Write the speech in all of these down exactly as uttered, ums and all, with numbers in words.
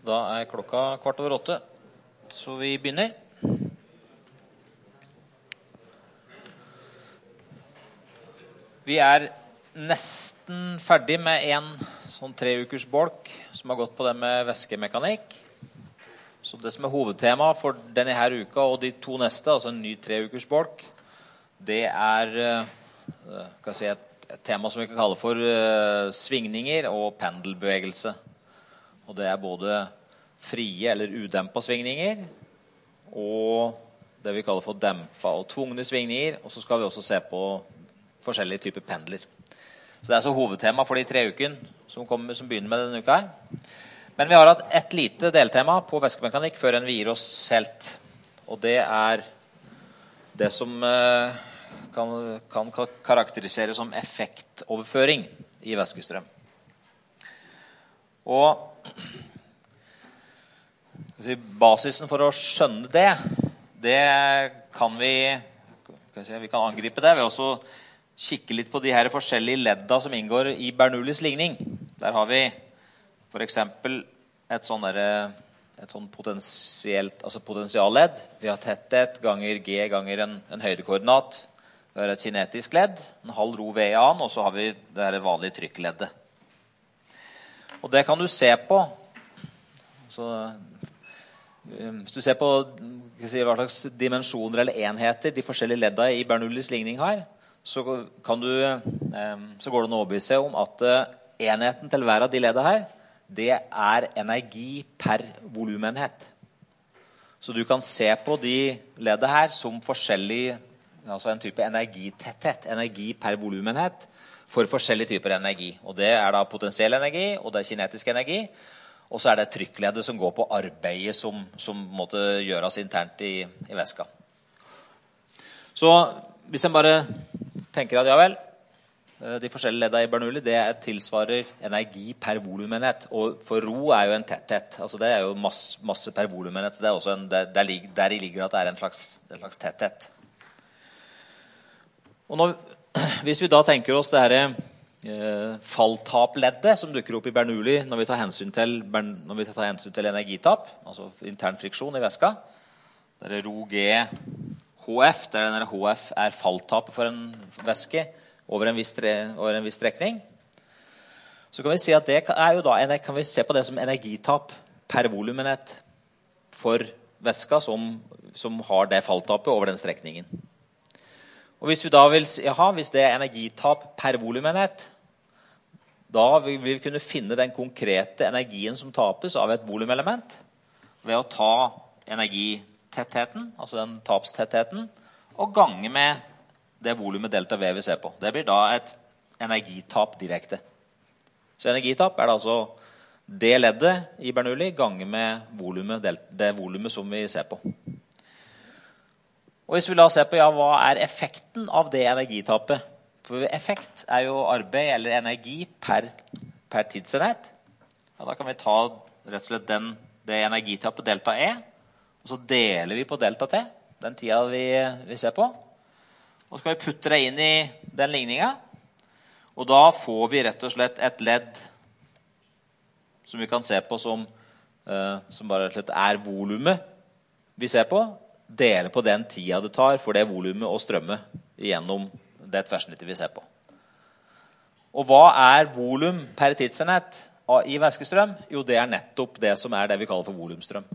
Da er klokka kvart over åtte, så vi begynner. Vi er nesten ferdig med en sånn tre ukers bolk som har gått på det med væskemekanikk. Så det som er hovedtema for denne her uka og de to neste, altså en ny tre ukers bolk, det er kan jeg si, et, et tema som vi kan kalle for uh, svingninger og pendelbevegelse. Og det er både frie eller udempa svingninger og det vi kaller for dempa og tvungne svingninger. Og så skal vi også se på forskjellige typer pendler. Så det er så hovedtema for de tre uken som, kommer, som begynner med denne uka her. Men vi har hatt et lite deltema på væskemekanikk før en vi gir oss helt. Og det er det som uh, kan, kan karakteriseres som effektoverføring i væskestrøm. Og basisen for å skjønne det, det kan vi, kan si, vi kan angripe det ved å kikke litt på de her forskjellige ledda som inngår i Bernoullis ligning. Der har vi for eksempel et sånn der, et sånn potensielt, altså potensialledd. Vi har tetthet ganger G ganger en, en høydekoordinat. Vi har et kinetisk ledd, en halv ro V i annen, og så har vi det her vanlige trykkleddet. Og det kan du se på. Så, hvis du ser på si, hva slags dimensjoner eller enheter de forskjellige ledda i Bernoullis ligning har, så, kan du, så går det an å overbevise om at enheten til hver av de ledda her, det er energi per volumenhet. Så du kan se på de ledda her som forskjellig, altså en type energitetthet, energi per volumenhet, for forskjellige typer energi. Og det er da potensiell energi, og det er kinetisk energi, og så er det trykkleddet som går på arbeidet som, som måtte gjøres internt i, i væska. Så hvis en bare tenker at ja vel, de forskjellige ledda i Bernoulli, det tilsvarer energi per volumenhet, og for ro er jo en tetthet, altså det er jo masse, masse per volumenhet, så det er også en, der, der, der ligger at det er en slags, en slags tetthet. Og når hvis vi da tenker oss det her eh, falltapleddet som dukker opp i Bernoulli når vi tar hensyn til, når vi tar hensyn til energitap, altså intern friksjon i væska, det er rho G H F, der denne H F er falltapet for en væske over en viss, over en viss strekning, så kan vi si at det er jo da, kan vi se på det som energitap per volumenhet for væska som, som har det falltapet over den strekningen. Og hvis vi da vil, jaha, hvis det er energitap per volumenhet, da vil vi kunne finne den konkrete energien som tapes av et volumelement ved å ta energitettheten, altså den tapstettheten, og gange med det volumet delta V vi ser på. Det blir da et energitap direkte. Så energitap er da altså det leddet i Bernoulli gange med volumet, det volumet som vi ser på. Og hvis vi la se på ja, hva er effekten av det energitapet? For effekt er jo arbeid eller energi per, per tidsenhet. Ja, da kan vi ta rett og slett den, det energitapet delta E, og så deler vi på delta T, den tida vi, vi ser på. Og så skal vi putte det inn i den ligningen, og da får vi rett og slett et ledd som vi kan se på som, uh, som bare rett og slett er volumet vi ser på, dele på den tida det tar for det volumet å strømme gjennom det tverrsnittet vi ser på. Og hva er volum per tidsenhet i væskestrøm? Jo, det er nettopp det som er det vi kaller for volumstrøm.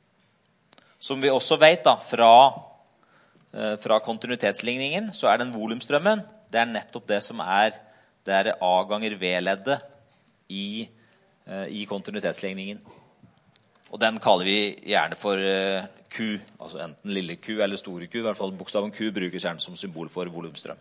Som vi også vet da, fra, fra kontinuitetsligningen, så er den volumstrømmen, det er nettopp det som er det er A ganger V-leddet i, i kontinuitetsligningen. Og den kaller vi gjerne for uh, Q, altså enten lille Q eller store Q, i hvert fall bokstaven Q brukes gjerne som symbol for volumstrøm.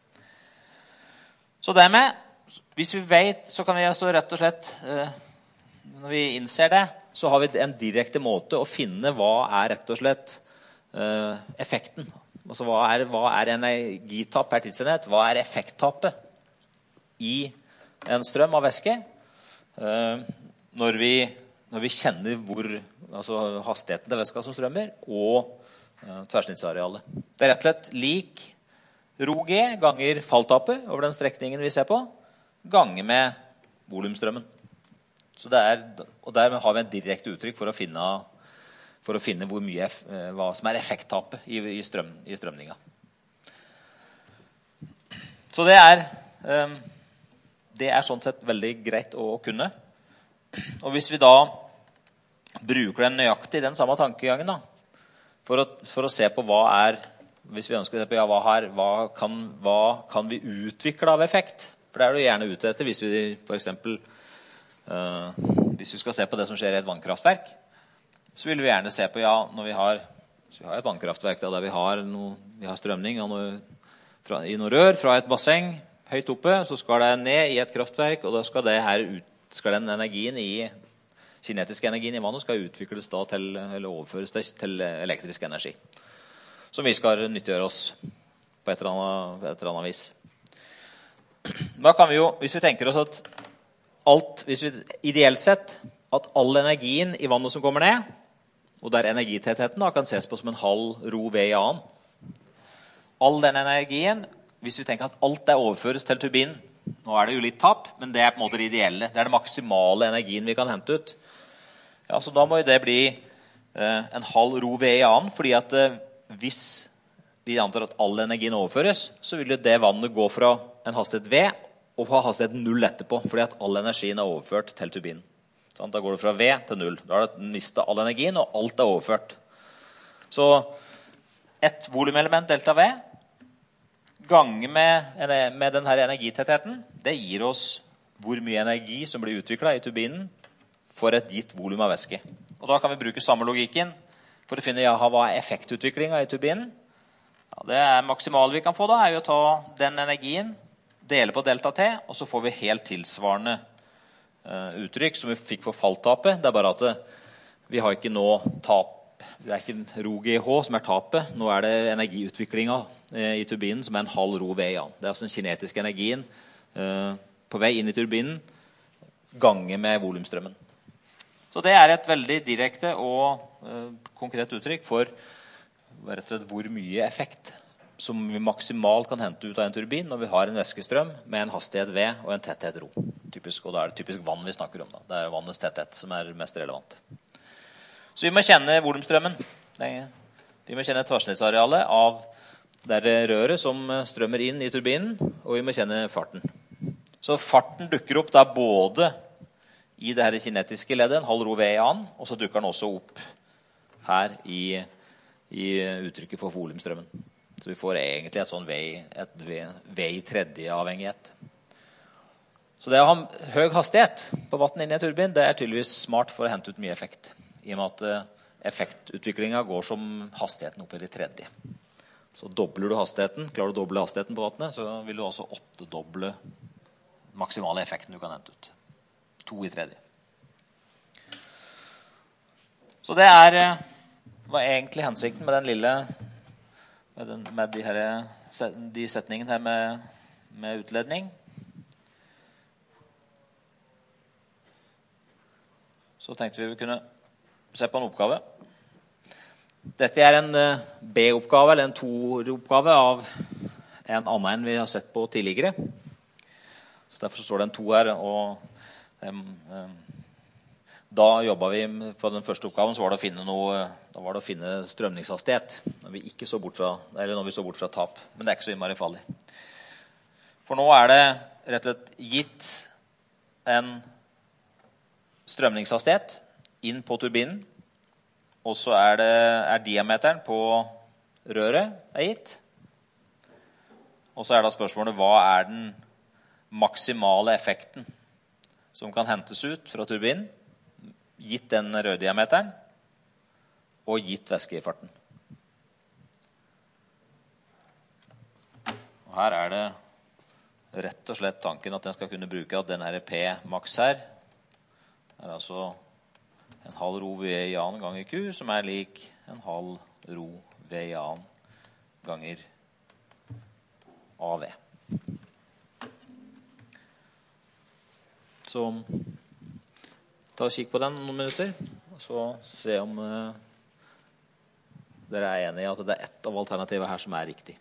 Så dermed, hvis vi vet, så kan vi altså rett og slett, uh, når vi innser det, så har vi en direkte måte å finne hva er rett og slett uh, effekten. Altså hva er, hva er energitap per tidsenhet, hva er effekttapet i en strøm av væske, uh, når vi når vi kjenner hvor, altså hastigheten til væska som strømmer, og uh, tverrsnittsarealet. Det er rett og slett lik rho G ganger falltapet over den strekningen vi ser på, ganger med volumstrømmen. Så det er, og der har vi en direkte uttrykk for å finne, for å finne hvor mye, hva som er effekttapet i, i, strøm, i strømninga. Så det er, det er sånn sett veldig greit å kunne. Og hvis vi da bruker den nøyaktig, den samme tankegangen da, for å, for å se på hva er, hvis vi ønsker å se på ja, hva, her, hva, kan, hva kan vi utvikle av effekt? For det er du gjerne ute etter hvis vi for eksempel Uh, hvis vi skal se på det som skjer i et vannkraftverk, så vil vi gjerne se på, ja, når vi har, så vi har et vannkraftverk da, der vi har, noe, vi har strømning noe, fra, i noe rør fra et basseng høyt oppe, så skal det ned i et kraftverk, og da skal, det her ut, skal den energien i, kinetiske energien i vannet skal utvikles da til, eller overføres til, til elektrisk energi, som vi skal nyttiggjøre oss på et eller annet, et eller annet vis. Da kan vi jo, hvis vi tenker oss at alt, hvis vi, ideelt sett, at all energien i vannet som kommer ned, og der energitettheten da, kan ses på som en halv ro V i annen. All den energien, hvis vi tenker at alt det overføres til turbinen, nå er det jo litt tapp, men det er på en måte det ideelle. Det er det maksimale energien vi kan hente ut. Ja, så da må jo det bli eh, en halv ro V i annen, fordi at eh, hvis vi antar at all energien overføres, så vil jo det vannet gå fra en hastighet V og få hastighet null etterpå, fordi at all energien er overført til turbinen. Sånn, da går det fra V til null. Da har det mistet all energien, og alt er overført. Så et volumelement delta V, gange med, med denne energitettheten, det gir oss hvor mye energi som blir utviklet i turbinen for et gitt volum av væske. Og da kan vi bruke samme logikken for å finne ja, hva er effektutviklingen i turbinen. Ja, det er maksimale vi kan få da, er jo å ta den energien, dele på delta T, og så får vi helt tilsvarende uh, uttrykk som vi fikk for falltapet. Det er bare at uh, vi har ikke nå tap, det er ikke rho G H som er tapet. Nå er det energiutviklingen uh, i turbinen som er en halv ro V i annen. Det er altså den kinetiske energien uh, på vei inn i turbinen, gange med volumstrømmen. Så det er et veldig direkte og uh, konkret uttrykk for rett og slett hvor mye effekt som vi maksimalt kan hente ut av en turbin når vi har en væskestrøm med en hastighet V og en tetthet rho. Typisk, og da er det typisk vann vi snakker om. Da. Det er vannets tetthet som er mest relevant. Så vi må kjenne volumstrømmen. Vi må kjenne tverrsnittsarealet av det røret som strømmer inn i turbinen, og vi må kjenne farten. Så farten dukker opp da både i det her kinetiske leddet, en halv ro V i annen, og så dukker den også opp her i, i uttrykket for volumstrømmen. Så vi får egentlig et sånn vei, et vei tredje avhengighet. Så det å ha høy hastighet på vatten inn i en turbin, det er tydeligvis smart for å hente ut mye effekt. I og med at effektutviklingen går som hastigheten opp i det tredje. Så dobler du hastigheten, klarer du å doble hastigheten på vattnet, så vil du også åttedoble maksimale effekten du kan hente ut. To i tredje. Så det er, var egentlig hensikten med den lille med, den, med de, her, de setningene her med, med utledning. Så tenkte vi vi kunne se på en oppgave. Dette er en B-oppgave, eller en to-oppgave av en annen enn vi har sett på tidligere. Så derfor står det en to her, og um, um, da jobbet vi på den første oppgaven, så var det å finne noe, da var det å finne strømningshastighet, når vi ikke så bort fra, eller når vi så bort fra tap, men det er ikke så innmari farlig. For nå er det rett og slett gitt en strømningshastighet inn på turbinen, og så er, det, er diameteren på røret er gitt. Og så er da spørsmålet, hva er den maksimale effekten som kan hentes ut fra turbinen, gitt den rørdiameteren, og gitt væskefarten. Og her er det rett og slett tanken at den skal kunne bruke at den her P max her er altså en halv ro V i annen ganger Q, som er lik en halv ro V i annen ganger A V. Så ta og kikk på den noen minutter, og så se om uh, dere er enige i at det er ett av alternativene her som er riktig.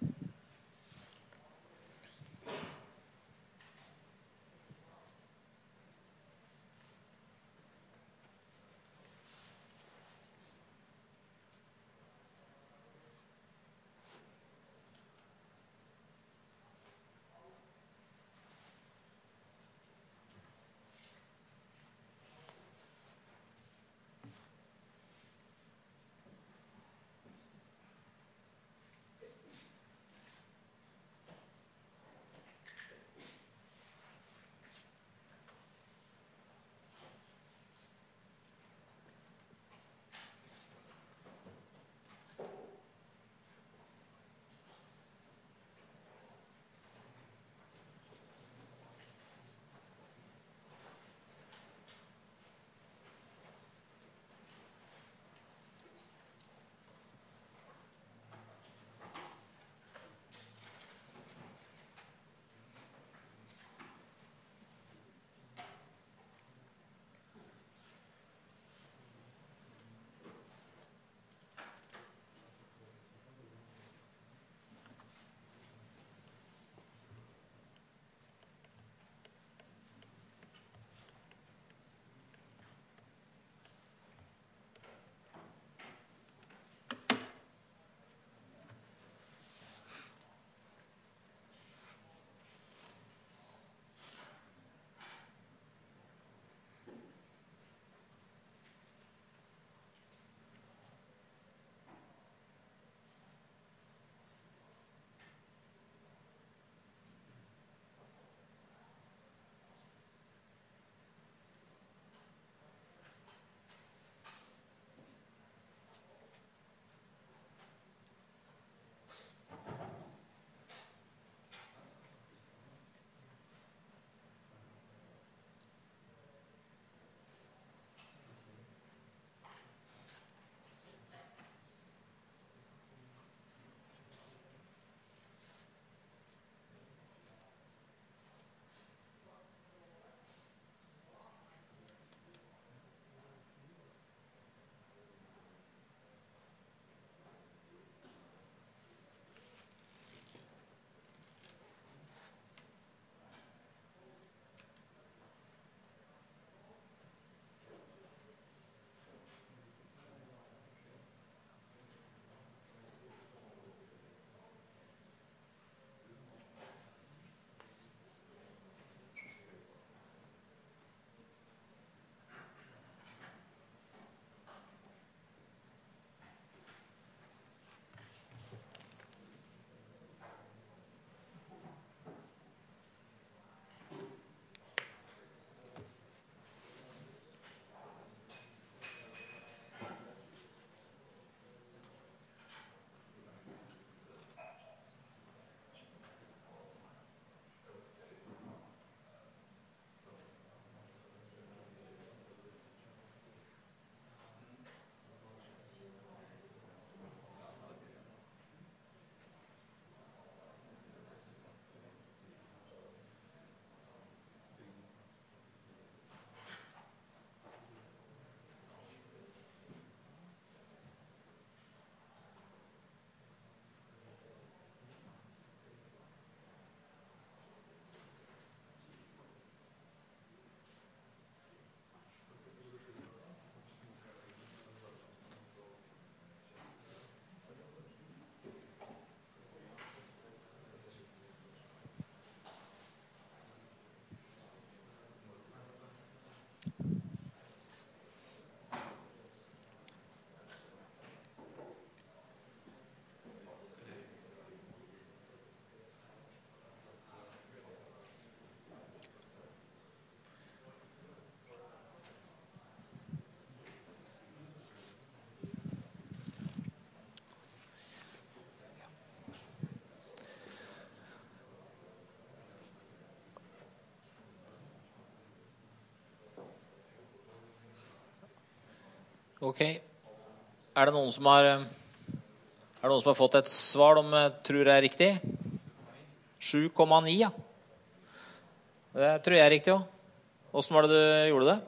Ok. Er det noen som har Er det noen som har fått et svar de tror er riktig? sju komma ni, ja. Det tror jeg er riktig også. Hvordan var det du gjorde det?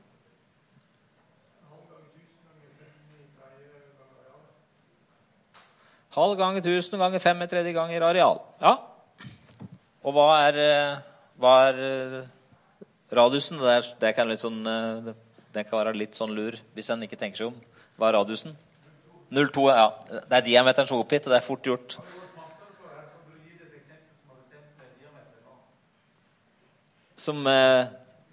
Halv ganger tusen ganger fem med tredje ganger areal. Ja. Og hva er, hva er radiusen? Det, er, det, kan litt sånn, det kan være litt sånn lur hvis en ikke tenker seg om. Hva er radiusen? null komma to, ja. Det er diameteren som er oppgitt, og det er fort gjort. Som eh...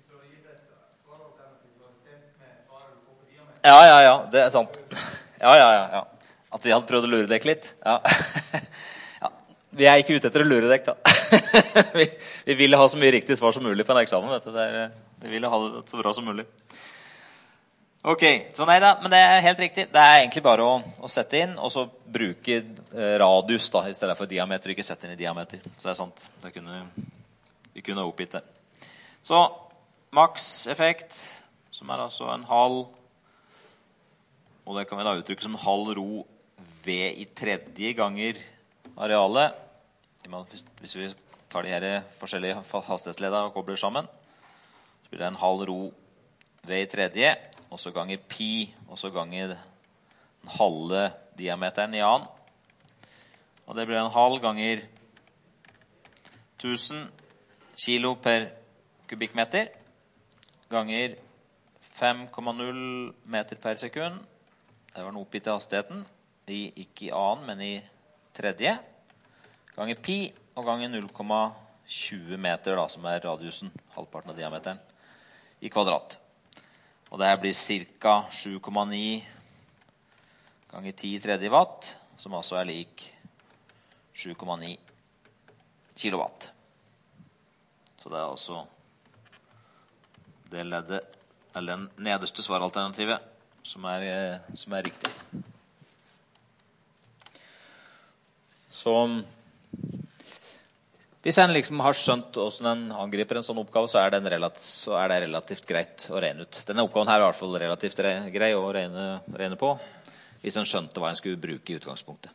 Ja, ja, ja, det er sant. Ja, ja, ja, ja. At vi hadde prøvd å lure dekk litt. Ja. Ja. Vi er ikke ute etter å lure dekk, da. vi, vi ville ha så mye riktig svar som mulig på en eksamen, vet du. Det er, vi ville ha det så bra som mulig. Ok, så nei da, men det er helt riktig. Det er egentlig bare å, å sette inn, og så bruke eh, radius da, i stedet for diameter, ikke sette inn i diameter. Så det er sant. Det kunne, vi kunne ha oppgitt det. Så maks effekt, som er altså en halv, og det kan vi da uttrykke som halv ro V i tredje ganger arealet. Hvis vi tar de her forskjellige hastighetsledene og kobler sammen, så blir det en halv ro V i tredje, og så ganger pi, og så ganger den halve diameteren i annen. Og det blir en halv ganger tusen kilo per kubikkmeter, ganger fem komma null meter per sekund. Det var den oppgitte hastigheten, i, ikke i annen, men i tredje, ganger pi, og ganger null komma tjue meter, da, som er radiusen, halvparten av diameteren, i kvadrat. Og det her blir cirka sju komma ni ganger ti i tredje watt, som altså er lik sju komma ni kilowatt. Så det er altså det leddet, eller den nederste svaralternativet, som er, som er riktig. Så hvis en liksom har skjønt hvordan en angriper en sånn oppgave, så er, den relativt, så er det relativt greit å regne ut. Denne oppgaven her er i hvert fall relativt grei å regne, regne på, hvis en skjønte hva en skulle bruke i utgangspunktet.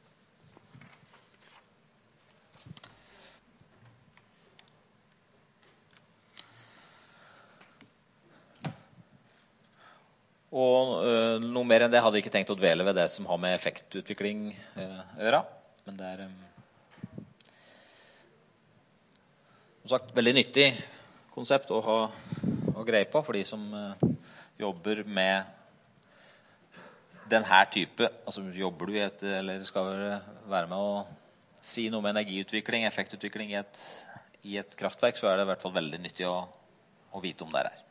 Og øh, noe mer enn det hadde jeg ikke tenkt å dvele ved det som har med effektutvikling øh, å gjøre. Men det er øh, som sagt veldig nyttig konsept å ha å greie på for de som øh, jobber med denne type. Altså jobber du i et, eller skal være med å si noe med energiutvikling, effektutvikling i et, i et kraftverk, så er det i hvert fall veldig nyttig å, å vite om det her.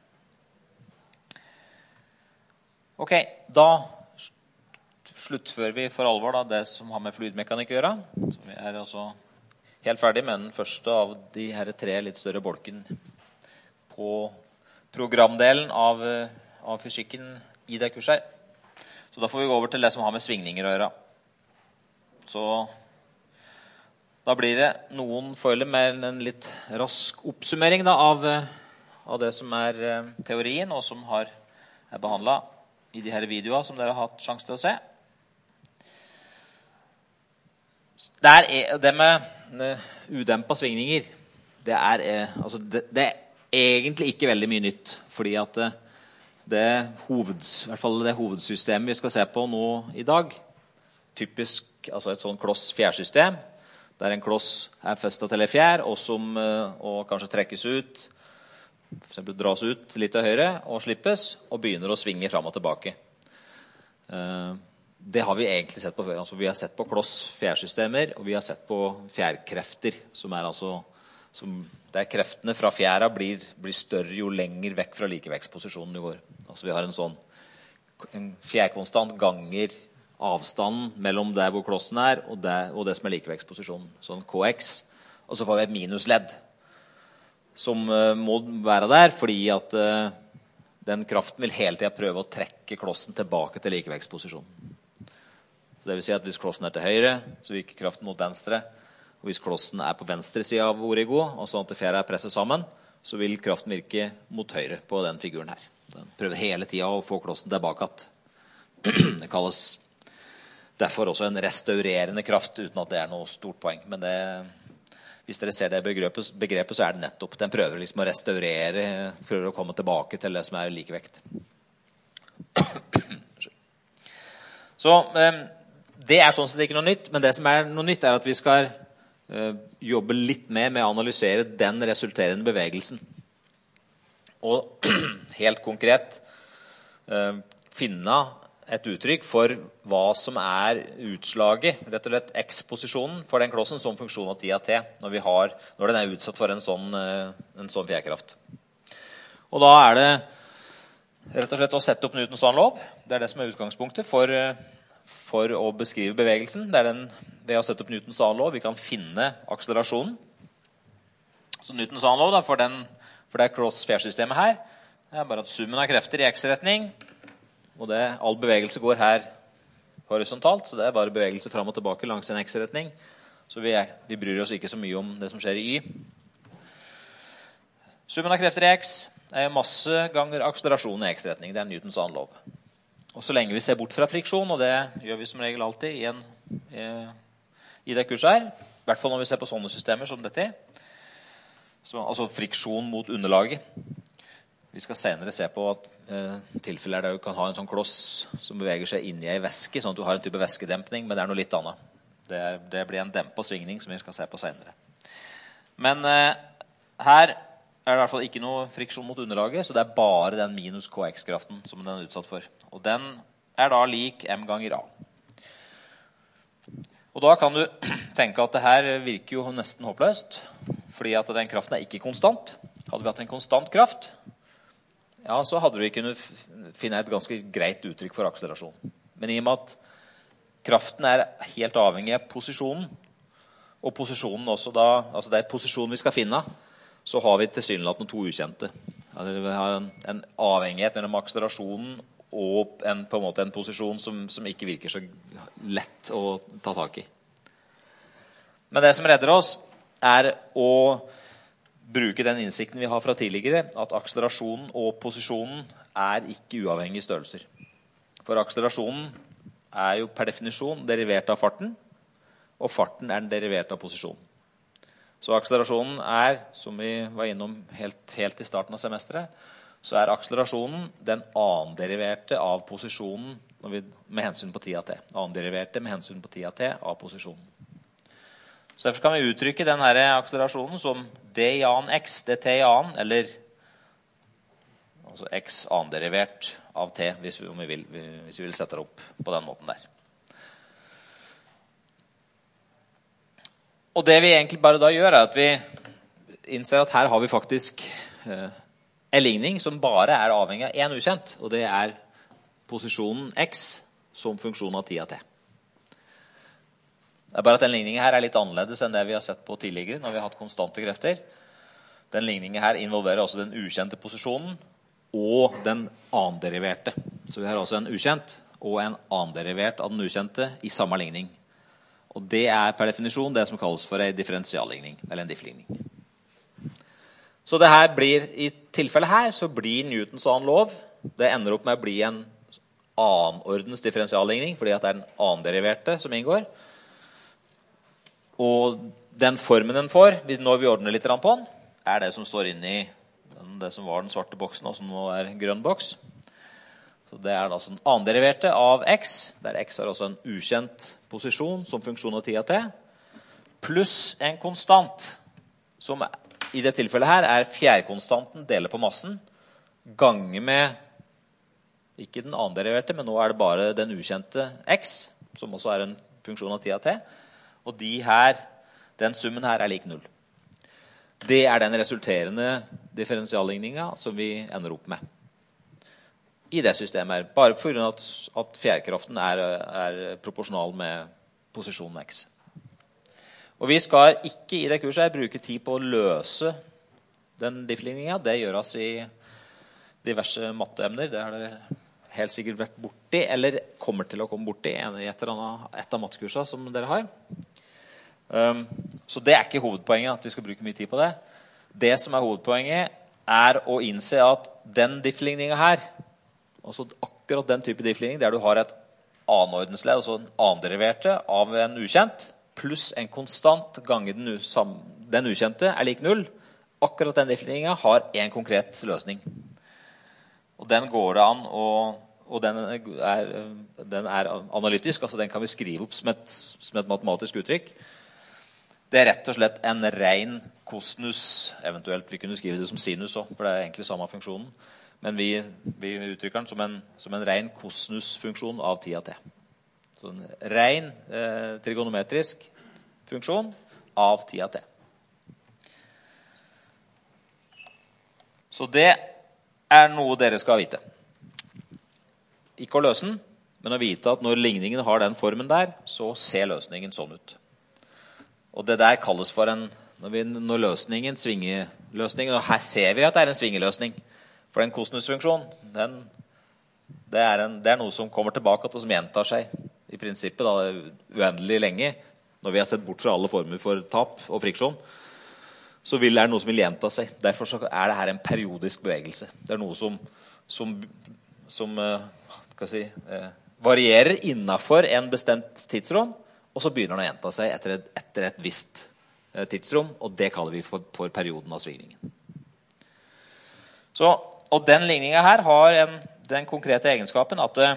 Ok, da sluttfører vi for alvor da, det som har med fluidmekanikk å gjøre. Så vi er altså helt ferdig med den første av de her tre litt større bolken på programdelen av, av fysikken i det kurset her. Så da får vi gå over til det som har med svingninger å gjøre. Så da blir det noen følger med en litt rask oppsummering da, av, av det som er teorien, og som har, er behandlet i de her videoene som dere har hatt sjanse til å se. Det, er, det med udempede svingninger, det er, altså det, det er egentlig ikke veldig mye nytt, fordi at det, hoveds, i hvert fall det hovedsystemet vi skal se på nå i dag, typisk altså et sånn kloss-fjærsystem, der en kloss er festet til en fjær, og, som, og kanskje trekkes ut, for eksempel dras ut litt til høyre og slippes og begynner å svinge frem og tilbake. Det har vi egentlig sett på før. Altså, vi har sett på kloss-fjærsystemer, og vi har sett på fjærkrefter, som er altså, som, der kreftene fra fjæra blir, blir større jo lenger vekk fra likevektsposisjonen du går. Altså vi har en sånn en fjærkonstant ganger avstanden mellom der hvor klossen er og det, og det som er likevektsposisjonen, sånn K X, og så får vi et minusledd som uh, må være der, fordi at uh, den kraften vil hele tiden prøve å trekke klossen tilbake til likevektsposisjonen. Så det vil si at hvis klossen er til høyre, så virker kraften mot venstre, og hvis klossen er på venstre siden av origo, og sånn at fjæra er presset sammen, så vil kraften virke mot høyre på den figuren her. Den prøver hele tiden å få klossen tilbake. Det kalles derfor også en restaurerende kraft, uten at det er noe stort poeng. Men det, hvis dere ser det begrepet, begrepet, så er det nettopp. Den prøver liksom å restaurere, prøver å komme tilbake til det som er likevekt. Så det er sånn sett ikke noe nytt, men det som er noe nytt er at vi skal jobbe litt mer med å analysere den resulterende bevegelsen. Og helt konkret finne et uttrykk for hva som er utslaget, rett og slett X-posisjonen for den klossen som funksjon av ti av T, når, vi har, når den er utsatt for en sånn, en sånn fjærkraft. Og da er det rett og slett å sette opp Newtons lov. Det er det som er utgangspunktet for, for å beskrive bevegelsen. Det er den, ved å sette opp Newtons lov, vi kan finne akselerasjonen. Så Newtons lov da, for, den, for det cross-fjærsystemet her, det er bare at summen av krefter i X-retning, og det, all bevegelse går her horisontalt, så det er bare bevegelse frem og tilbake langs en X-retning. Så vi, er, vi bryr oss ikke så mye om det som skjer i Y. Summen av krefter i X er masse ganger akselerasjon i X-retning. Det er Newtons annen lov. Og så lenge vi ser bort fra friksjon, og det gjør vi som regel alltid i, en, i, i det kurset her, i hvert fall når vi ser på sånne systemer som dette, så, altså friksjon mot underlaget. Vi skal senere se på at eh, tilfeller der du kan ha en sånn kloss som beveger seg inn i en væske, sånn at du har en type væskedempning, men det er noe litt annet. Det, er, det blir en dempet svingning som vi skal se på senere. Men eh, her er det i hvert fall ikke noe friksjon mot underlaget, så det er bare den minus K X-kraften som den er utsatt for. Og den er da lik M ganger A. Og da kan du tenke at det her virker jo nesten håpløst, fordi at den kraften er ikke konstant. Hadde vi hatt en konstant kraft, ja, så hadde vi kunnet finne et ganske greit uttrykk for akselerasjon. Men i og med at kraften er helt avhengig av posisjonen, og posisjonen også da, altså det er posisjonen vi skal finne, så har vi tilsynelatende to ukjente. Altså vi har en, en avhengighet mellom akselerasjonen og en, på en måte en posisjon som, som ikke virker så lett å ta tak i. Men det som redder oss er å bruke den innsikten vi har fra tidligere, at akselerasjonen og posisjonen er ikke uavhengige størrelser. For akselerasjonen er jo per definisjon derivert av farten, og farten er den derivert av posisjonen. Så akselerasjonen er, som vi var innom helt, helt i starten av semesteret, så er akselerasjonen den annenderiverte av posisjonen når vi, med hensyn på ti av T. Annenderiverte med hensyn på ti av T av posisjonen. Så derfor kan vi uttrykke denne akselerasjonen som d i annen x, dt i annen, eller altså x annenderivert av t, hvis vi, om vi vil, hvis vi vil sette det opp på den måten der. Og det vi egentlig bare da gjør er at vi innser at her har vi faktisk eh, en ligning som bare er avhengig av en ukjent, og det er posisjonen x som funksjon av ti av t. Det er bare at den ligningen her er litt annerledes enn det vi har sett på tidligere når vi har hatt konstante krefter. Den ligningen her involverer også den ukjente posisjonen og den annenderiverte. Så vi har også en ukjent og en annenderivert av den ukjente i samme ligning. Og det er per definisjon det som kalles for en differensialligning, eller en diffligning. Så det her blir, i tilfellet her, så blir Newtons annen lov, det ender opp med å bli en annenordens differensialligning, fordi at det er den annenderiverte som inngår. Og den formen den får, når vi ordner litt på den, er det som står inne i det som var den svarte boksen, og som nå er grønn boks. Så det er altså den annenderiverte av x, der x er også en ukjent posisjon som funksjon av ti av t, pluss en konstant, som i det tilfellet her er fjærkonstanten deler på massen, ganger med, ikke den annenderiverte, men nå er det bare den ukjente x, som også er en funksjon av ti av t, og de her, den summen her er lik null. Det er den resulterende differensialligningen som vi ender opp med i det systemet, bare for grunn av at, at fjærkraften er, er proporsjonal med posisjonen x. Og vi skal ikke i det kurset her bruke tid på å løse den diffligningen. Det gjør oss i diverse matteemner. Det har dere helt sikkert vært borti, eller kommer til å komme borti i et, et av mattekursene som dere har. Um, så det er ikke hovedpoenget at vi skal bruke mye tid på det. Det som er hovedpoenget er å innse at den diffligningen her, altså akkurat den type diffligning der du har et annenordensledd, altså en annenderiverte av en ukjent, pluss en konstant ganger den, den ukjente er lik null. Akkurat den diffligningen har en konkret løsning. Og den går det an, og, og den, er, den er analytisk, altså den kan vi skrive opp som et, som et matematisk uttrykk. Det er rett og slett en ren kosinus, eventuelt vi kunne skrive det som sinus også, for det er egentlig samme funksjonen. Men vi, vi uttrykker den som en, som en ren kosinusfunksjon av ti av t. Så en ren eh, trigonometrisk funksjon av ti av t. Så det er noe dere skal vite. Ikke å løse den, men å vite at når ligningen har den formen der, så ser løsningen sånn ut. Og det der kalles for en, når, vi, når løsningen, svingeløsningen, og her ser vi at det er en svingeløsning, for den kosinusfunksjonen, den, det, er en, det er noe som kommer tilbake og som gjentar seg i prinsippet da, uendelig lenge. Når vi har sett bort fra alle former for tap og friksjon, så vil det er noe som vil gjenta seg. Derfor så er det her en periodisk bevegelse. Det er noe som, som, som uh, si, uh, varierer innenfor en bestemt tidsrom, og så begynner den å gjenta seg etter et, etter et visst uh, tidsrom, og det kaller vi for, for perioden av svingningen. Så Og den ligningen her har en, den konkrete egenskapen at det,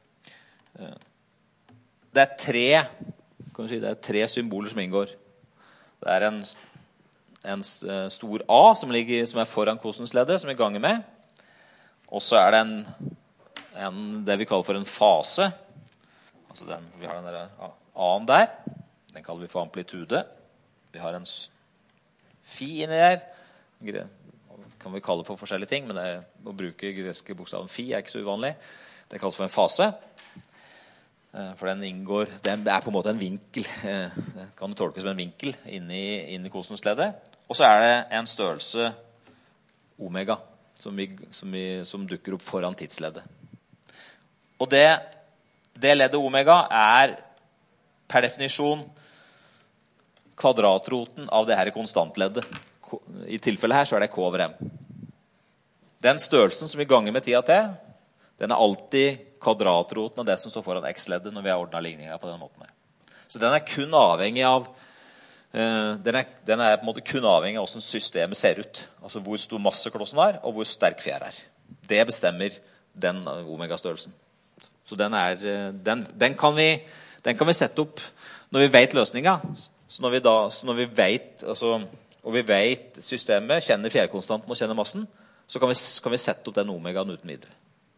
det, er tre, kan du si, det er tre symboler som inngår. Det er en, en stor A som, ligger, som er foran kosinusleddet, som vi ganger med. Og så er det en, en, det vi kaller for en fase. Altså den, vi har den der A-en der. Den kaller vi for amplitude. Vi har en fi inni der. Kan vi kalle det for forskjellige ting, men det, å bruke greske bokstaven fi er ikke så uvanlig. Det kalles for en fase, for den inngår, den er på en måte en vinkel, det kan du tolke som en vinkel inni, inni kosinusleddet. Og så er det en størrelse omega, som, vi, som, vi, som dukker opp foran tidsleddet. Og det, det leddet omega er per definisjon kvadratroten av det her konstantleddet. I tilfellet her så er det K over M. Den størrelsen som vi ganger med ti av t, den er alltid kvadratroten av det som står foran x-leddet når vi har ordnet ligningen på den måten her. Så den er kun avhengig av uh, den, er, den er på en måte kun avhengig av hvordan systemet ser ut. Altså hvor stor masse klossen er, og hvor sterk fjær er. Det bestemmer den omega-størrelsen. Så den, er, den, den, kan vi, den kan vi sette opp når vi vet løsningen. Så når vi, da, så når vi vet... Altså, og vi vet systemet, kjenner fjærkonstanten og kjenner massen, så kan vi, kan vi sette opp den omegaen uten videre.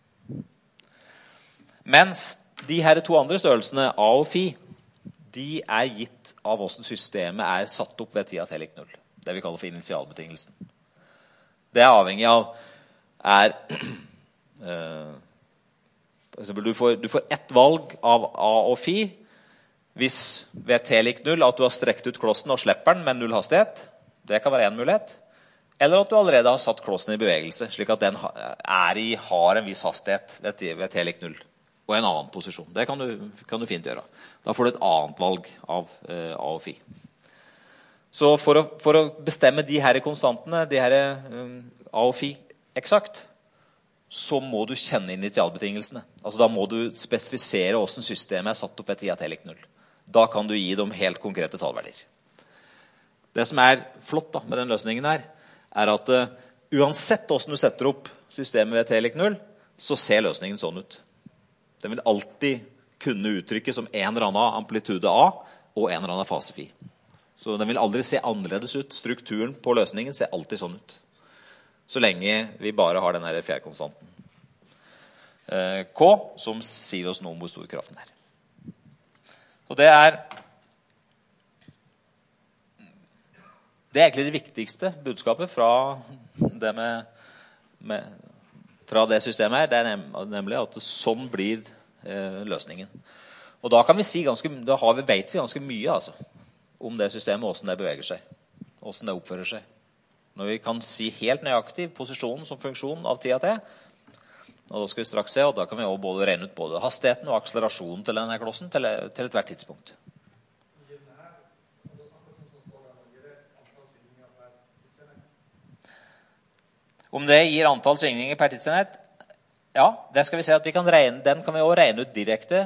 Mens de her to andre størrelsene, A og Fi, de er gitt av hvordan systemet er satt opp ved ti av t lik null. Det vi kaller for initialbetingelsen. Det er avhengig av er, uh, for eksempel, du får, du får ett valg av A og Fi, hvis ved t lik null at du har strekt ut klossen og slipper den med null hastighet. Det kan være en mulighet. Eller at du allerede har satt klossen i bevegelse, slik at den er i, har en viss hastighet ved, ved t lik null. Og en annen posisjon. Det kan du, kan du fint gjøre. Da får du et annet valg av uh, A og Fi. Så for å, for å bestemme de her konstantene, de her um, A og Fi eksakt, så må du kjenne initialbetingelsene. Altså da må du spesifisere hvordan systemet er satt opp ved ti av t lik null. Da kan du gi dem helt konkrete tallverdier. Det som er flott da, med den løsningen her, er at uh, uansett hvordan du setter opp systemet ved t lik null, så ser løsningen sånn ut. Den vil alltid kunne uttrykke som en eller annen amplitude A og en eller annen fase Fi. Så den vil aldri se annerledes ut. Strukturen på løsningen ser alltid sånn ut. Så lenge vi bare har denne fjærkonstanten. Uh, K, som sier oss noe om hvor stor kraften er. Og det er Det er egentlig det viktigste budskapet fra det, med, med, fra det systemet her. Det er nem, nemlig at sånn blir eh, løsningen. Og da, kan vi si ganske, da har vi, vet vi ganske mye altså, om det systemet, hvordan det beveger seg, hvordan det oppfører seg. Når vi kan si helt nøyaktig posisjonen som funksjon av ti av t, og da skal vi straks se, og da kan vi også både regne ut både hastigheten og akselerasjonen til denne klossen til, til et hvert tidspunkt. Om det gir antall svingninger per tidsenhet, ja, det skal vi se at vi kan regne, den kan vi også regne ut direkte.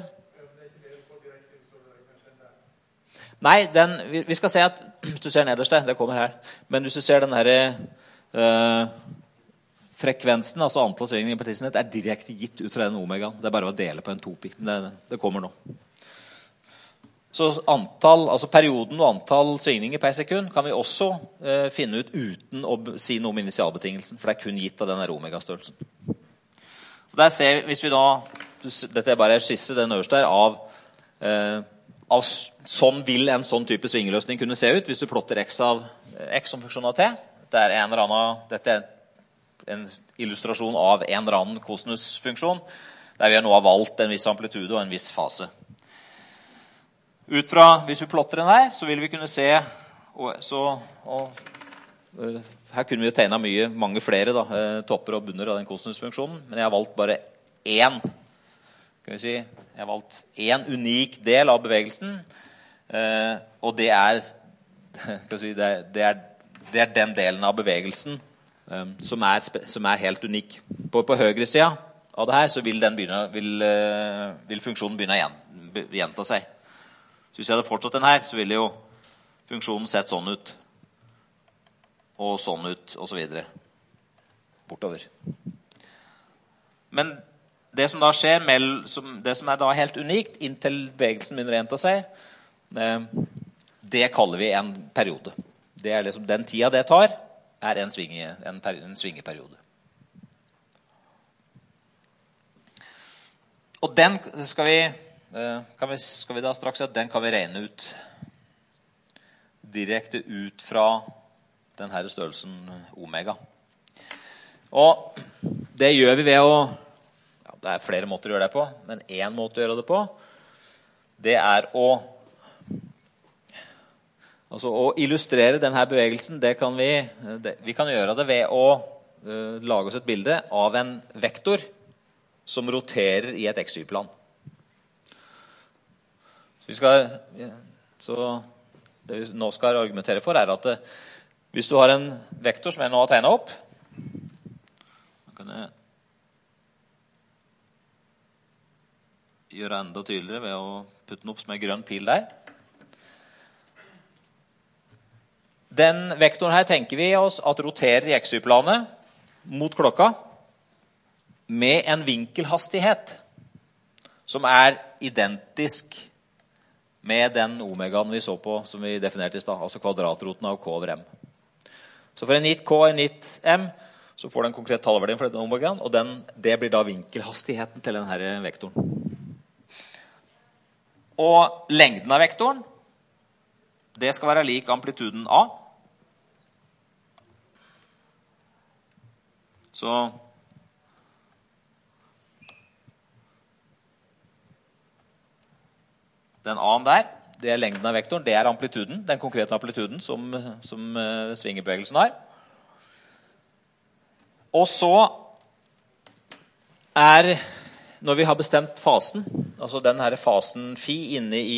Nei, den, vi skal se at, hvis du ser nederst det, det kommer her, men hvis du ser den her uh, frekvensen, altså antall svingninger på tidsnett, er direkte gitt ut fra den omegaen. Det er bare å dele på en topi, men det, det kommer nå. Så antall, altså perioden og antall svingninger per sekund kan vi også uh, finne ut uten å si noe om initialbetingelsen, for det er kun gitt av den omega-størrelsen. Og der ser vi, hvis vi da, dette er bare en skisse, den øverste her, av uh, Av, sånn vil en sånn type svingeløsning kunne se ut hvis du plotter x av x som funksjon av t. Dette er en, eller annen, dette er en illustrasjon av en eller annen kosinusfunksjon, der vi nå har valgt en viss amplitude og en viss fase. Ut fra, hvis vi plotter den her, så vil vi kunne se, og, så, og, uh, her kunne vi jo tegnet mye, mange flere da, uh, topper og bunner av den kosinusfunksjonen, men jeg har valgt bare én, kan vi si, jeg har valgt en unik del av bevegelsen, eh, og det er, kan si, det, er, det, er, det er den delen av bevegelsen eh, som, er, som er helt unik. På, på høyre siden av det her så vil, den begynne, vil, eh, vil funksjonen begynne å gjenta seg. Så hvis jeg hadde fortsatt den her, så ville jo funksjonen sett sånn ut, og sånn ut, og så videre, bortover. Men det som da skjer, det som er da helt unikt, inntil bevegelsen begynner å gjenta seg, det kaller vi en periode. Det er liksom, den tida det tar, er en, svinge, en, per, en svingeperiode. Og den skal vi, kan vi, skal vi da straks si at den kan vi regne ut direkte ut fra den her størrelsen omega. Og det gjør vi ved å Det er flere måter å gjøre det på, men en måte å gjøre det på, det er å, altså å illustrere denne bevegelsen. Det kan vi, det, vi kan gjøre det ved å uh, lage oss et bilde av en vektor som roterer i et x-y-plan. Så, vi skal, så det vi nå skal argumentere for er at uh, hvis du har en vektor som jeg nå har tegnet opp, da kan jeg gjøre enda tydeligere ved å putte den opp som en grønn pil der. Den vektoren her tenker vi oss at roterer i x-y-planet mot klokka med en vinkelhastighet som er identisk med den omegaen vi så på, som vi definerte i sted, altså kvadratroten av k over m. Så for en gitt k og en gitt m, så får du en konkret tallverdien for den omegaen, og den, det blir da vinkelhastigheten til denne vektoren. Og lengden av vektoren, det skal være lik amplituden A. Så den A-en der, det er lengden av vektoren, det er amplituden, den konkrete amplituden som, som uh, svingebevegelsen har. Og så er, når vi har bestemt fasen, altså den her fasen phi inne i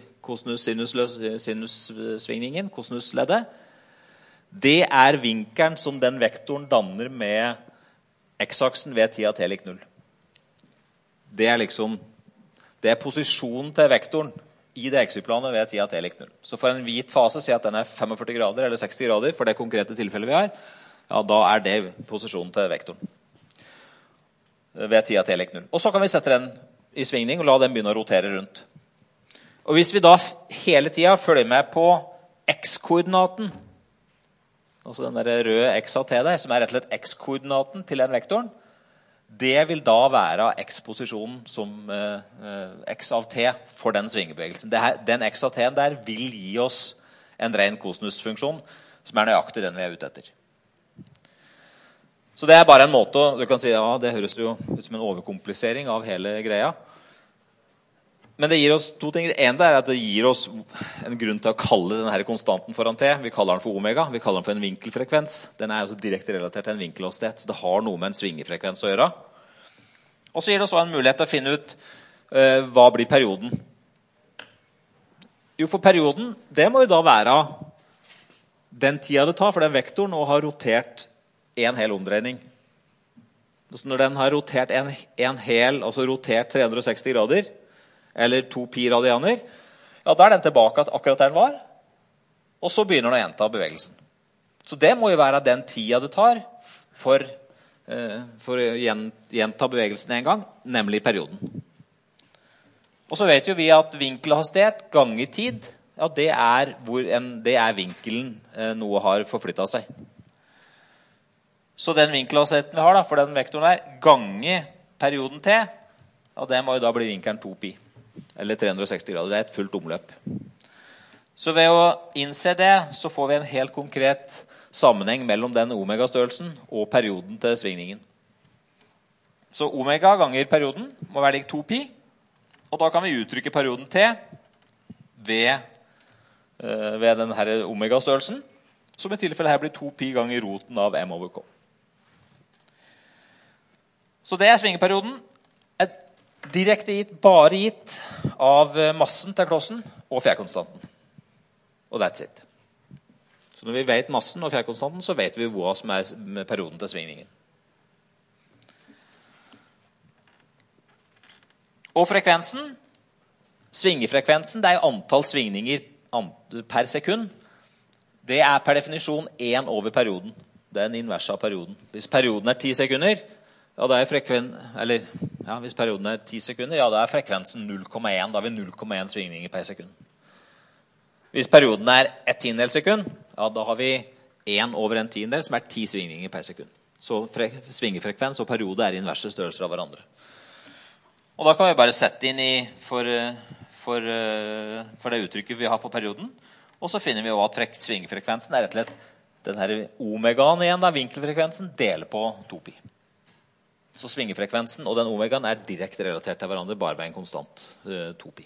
kosinus-sinus-svingningen, kosinusleddet, det er vinkelen som den vektoren danner med x-aksen ved tida t lik null. Det er liksom, det er posisjonen til vektoren i det x-y-planet ved tida t lik null. Så for en hvit fase, si at den er førtifem grader eller seksti grader, for det konkrete tilfellet vi har, ja, da er det posisjonen til vektoren ved tida t lik null. Og så kan vi sette den i svingning og la den begynne å rotere rundt. Og hvis vi da hele tida følger med på x-koordinaten, altså den der røde x av t der, som er rett og slett x-koordinaten til den vektoren, det vil da være x-posisjonen som eh, x av t for den svingebevegelsen. Det her, den x av t-en der vil gi oss en ren kosinusfunksjon som er nøyaktig den vi er ute etter. Så det er bare en måte, du kan si, ja, det høres jo ut som en overkomplisering av hele greia. Men det gir oss to ting. Det ene er at det gir oss en grunn til å kalle denne konstanten foran t. Vi kaller den for omega, vi kaller den for en vinkelfrekvens. Den er også direkte relatert til en vinkelhastighet, så det har noe med en svingefrekvens å gjøre. Og så gir det også en mulighet til å finne ut uh, hva blir perioden. Jo, for perioden, det må jo da være den tida det tar for den vektoren å ha rotert en hel omdreining. Så når den har rotert en, en hel, altså rotert tre hundre og seksti grader, eller to pi radianer, ja, da er den tilbake akkurat der den var, og så begynner den å gjenta bevegelsen. Så det må jo være den tida det tar for, eh, for å gjenta bevegelsen en gang, nemlig perioden. Og så vet jo vi at vinkelhastighet ganger tid, ja, det er, hvor en, det er vinkelen eh, noe har forflyttet seg. Så den vinkelhastigheten vi har da, for den vektoren her, ganger perioden til, ja, det må jo da bli vinkelen to pi, eller tre hundre og seksti grader. Det er et fullt omløp. Så ved å innse det, så får vi en helt konkret sammenheng mellom den omega-størrelsen og perioden til svingningen. Så omega ganger perioden må være lik to pi, og da kan vi uttrykke perioden t ved, uh, ved denne omega-størrelsen, som i tilfelle her blir to pi ganger roten av m over k. Så det er svingeperioden, er direkte gitt, bare gitt av massen til klossen og fjærkonstanten. Og that's it. Så når vi vet massen og fjærkonstanten, så vet vi hva som er perioden til svingningen. Og frekvensen, svingefrekvensen, det er jo antall svingninger per sekund. Det er per definisjon én over perioden. Det er en invers av perioden. Hvis perioden er ti sekunder, ja, da er frekven, eller, ja, hvis perioden er ti sekunder, ja, da er frekvensen null komma én. Da har vi null komma én svingninger per sekund. Hvis perioden er et tiendedel sekund, ja, da har vi én over en tiendedel, som er ti svingninger per sekund. Så svingefrekvens og periode er inverse størrelser av hverandre. Og da kan vi bare sette inn i for, for, for det uttrykket vi har for perioden, og så finner vi jo at svingefrekvensen er rett og slett den her omegaen igjen, da, vinkelfrekvensen, deler på to pi. Så svingefrekvensen og den omegaen er direkte relatert til hverandre, bare med en konstant to pi.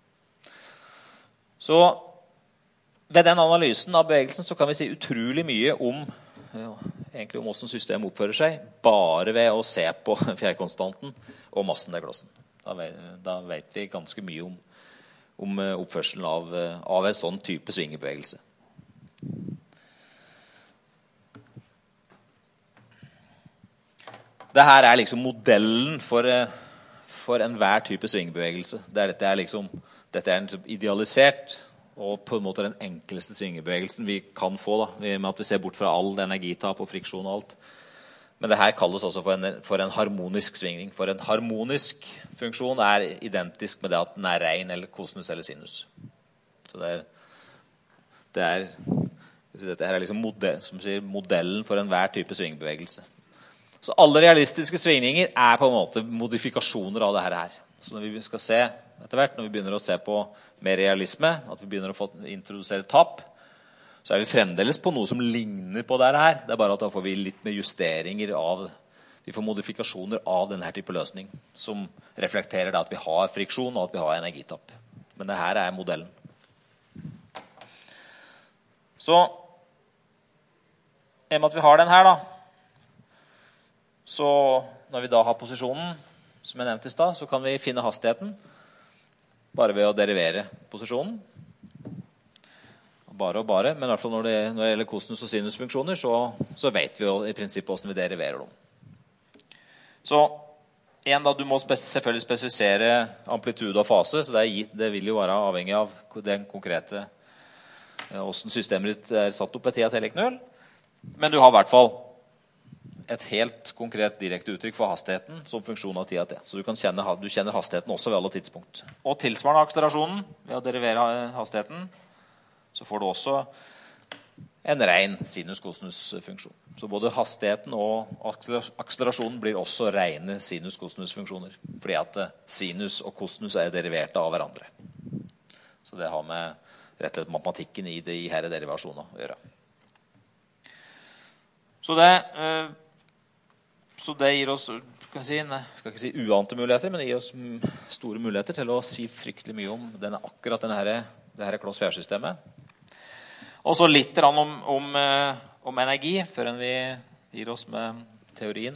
Så ved den analysen av bevegelsen så kan vi si utrolig mye om, ja, egentlig om hvordan systemet oppfører seg, bare ved å se på fjærkonstanten og massen til klossen. Da vet, da vet vi ganske mye om, om oppførselen av, av en sånn type svingebevegelse. Dette er liksom modellen for, for enhver type svingebevegelse. Dette er liksom, dette er idealisert, og på en måte den enkleste svingebevegelsen vi kan få, da, med at vi ser bort fra all energitap og friksjon og alt. Men det her kalles også for en, for en harmonisk svingning. For en harmonisk funksjon er identisk med det at den er ren eller kosinus eller sinus. Så det er, det er, dette her er liksom modell, som sier, modellen for enhver type svingebevegelse. Så alle realistiske svingninger er på en måte modifikasjoner av det her. Så når vi skal se etter hvert, når vi begynner å se på mer realisme, at vi begynner å få introdusere tapp, så er vi fremdeles på noe som ligner på det her. Det er bare at da får vi litt mer justeringer av, vi får modifikasjoner av denne type løsning, som reflekterer det at vi har friksjon og at vi har energitapp. Men det her er modellen. Så, i og med at vi har den her da, så når vi da har posisjonen, som jeg nevnte i sted, så kan vi finne hastigheten, bare ved å derivere posisjonen. Bare og bare, men i hvert fall når det, når det gjelder kosinus- og sinusfunksjoner, så, så vet vi jo i prinsippet hvordan vi deriverer dem. Så, igjen da, du må spes- selvfølgelig spesifisere amplitude og fase, så det, er, det vil jo være avhengig av den konkrete, hvordan systemet ditt er satt opp et tida til like null. Men du har i hvert fall et helt konkret direkte uttrykk for hastigheten som funksjon av tida til. Så du, kan kjenne, du kjenner hastigheten også ved alle tidspunkt. Og tilsvarende akselerasjonen, ved å derivere hastigheten, så får du også en ren sinus-kosinus-funksjon. Så både hastigheten og akselerasjonen blir også rene sinus-kosinus-funksjoner, fordi at sinus og kosinus er derivert av hverandre. Så det har med rett og slett matematikken i de her derivasjonene å gjøre. Så det... Så det gir oss, kan jeg si, nei, skal ikke si uante muligheter, men det gir oss store muligheter til å si fryktelig mye om denne, akkurat denne her, det her kloss-fjærsystemet. Og så litt om, om, om energi, før vi gir oss med teorien.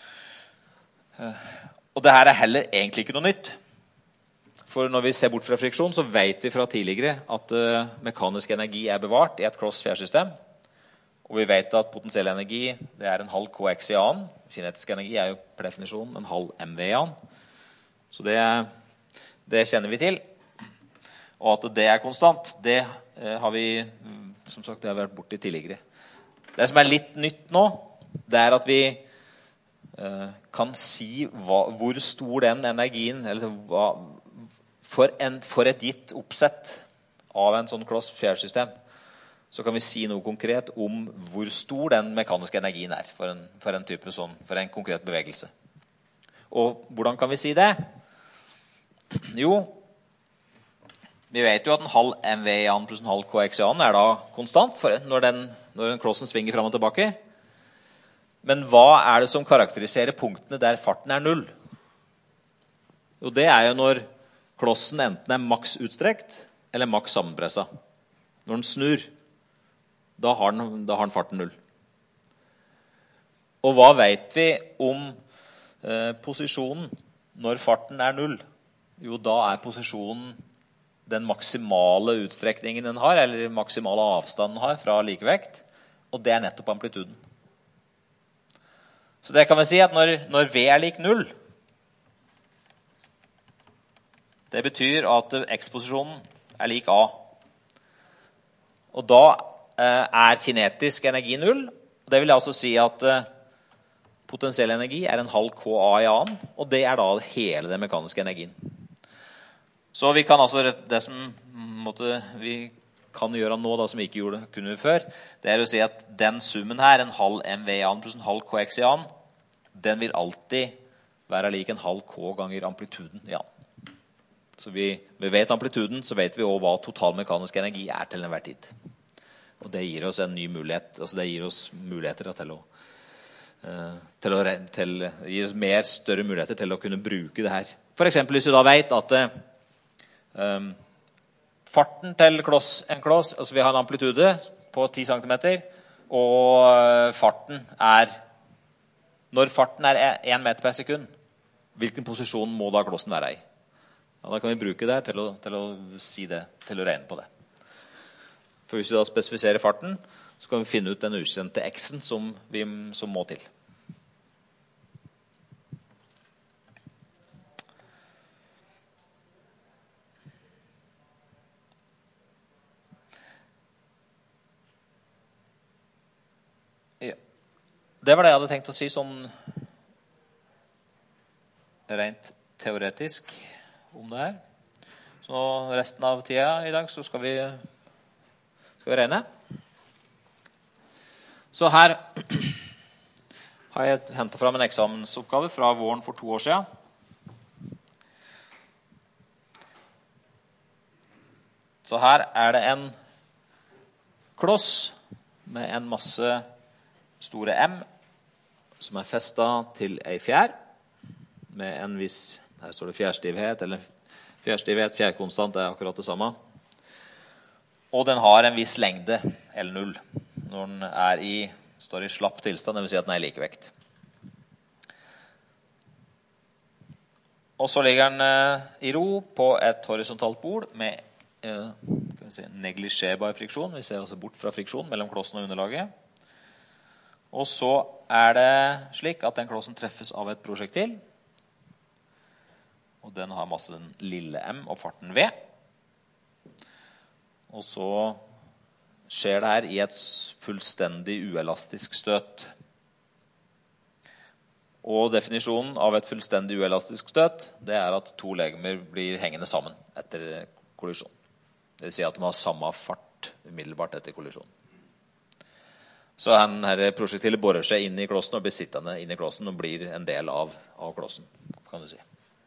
Og det her er heller egentlig ikke noe nytt. For når vi ser bort fra friksjon, så vet vi fra tidligere at uh, mekanisk energi er bevart i et kloss-fjærsystem. Og vi vet at potensiell energi, det er en halv kx i annen, kinetisk energi er jo per definisjon en halv M V an. Så det, det kjenner vi til. Og at det er konstant, det eh, har vi, som sagt, det har vi vært borti tidligere. Det som er litt nytt nå, det er at vi eh, kan si hva, hvor stor den energien, eller hva, for, en, for et gitt oppsett av en sånn kloss fjærsystem, så kan vi si noe konkret om hvor stor den mekaniske energien er for en, for en type sånn, for en konkret bevegelse. Og hvordan kan vi si det? Jo, vi vet jo at en halv M V an pluss en halv K X an er da konstant for når den, når den klossen svinger frem og tilbake. Men hva er det som karakteriserer punktene der farten er null? Jo, det er jo når klossen enten er maks utstrekt eller maks sammenpresset. Når den snur, da har den, da har den farten null. Og hva vet vi om eh, posisjonen når farten er null? Jo, da er posisjonen den maksimale utstrekningen den har, eller maksimale avstanden den har fra likevekt, og det er nettopp amplituden. Så det kan vi si at når, når V er lik null, det betyr at x-posisjonen er lik A. Og da eh, er kinetisk energi null. Det vil altså si at eh, potensiell energi er en halv K A i annen, og det er da hele den mekaniske energien. Så vi kan altså, det som måtte, vi kan gjøre nå da, som vi ikke gjorde, kunne vi før, det er å si at den summen her, en halv M V an pluss en halv K X i annen, den vil alltid være lik en halv K ganger amplituden i annen. Så vi, vi vet amplituden, så vet vi også hva total mekanisk energi er til enhver tid. Og det gir oss en ny mulighet, altså det gir oss muligheter til å, til å til, gir oss mer større muligheter til å kunne bruke det her. For eksempel hvis vi da vet at um, farten til kloss, en kloss, altså vi har en amplitude på ti centimeter, og farten er, når farten er en meter per sekund, hvilken posisjon må da klossen være i? Ja, da kan vi bruke det her til å, til å si det, til å regne på det. For hvis vi da spesifiserer farten, så kan vi finne ut den ukjente x-en som, vi, som må til. Ja. Det var det jeg hadde tenkt å si sånn rent teoretisk om det her. Så resten av tida i dag så skal vi, skal vi regne. Så her har jeg hentet fram en eksamensoppgave fra våren for to år siden. Så her er det en kloss med en masse store M som er festet til ei fjær med en viss, her står det fjærstivhet, eller fjærstivhet, fjærkonstant, det er akkurat det samme. Og den har en viss lengde, L null, når den er i, står i slapp tilstand, det vil si at den er i likevekt. Og så ligger den eh, i ro på et horisontalt bord med eh, kan vi si, neglisjerbar friksjon. Vi ser altså bort fra friksjon mellom klossen og underlaget. Og så er det slik at den klossen treffes av et prosjektil, og den har masse den lille M og farten V. Og så skjer det her i et fullstendig uelastisk støt. Og definisjonen av et fullstendig uelastisk støt, det er at to legemer blir hengende sammen etter kollisjon. Det vil si at de har samme fart umiddelbart etter kollisjon. Så denne prosjektilet borer seg inn i klossen og blir sittende inn i klossen og blir en del av, av klossen, kan du si.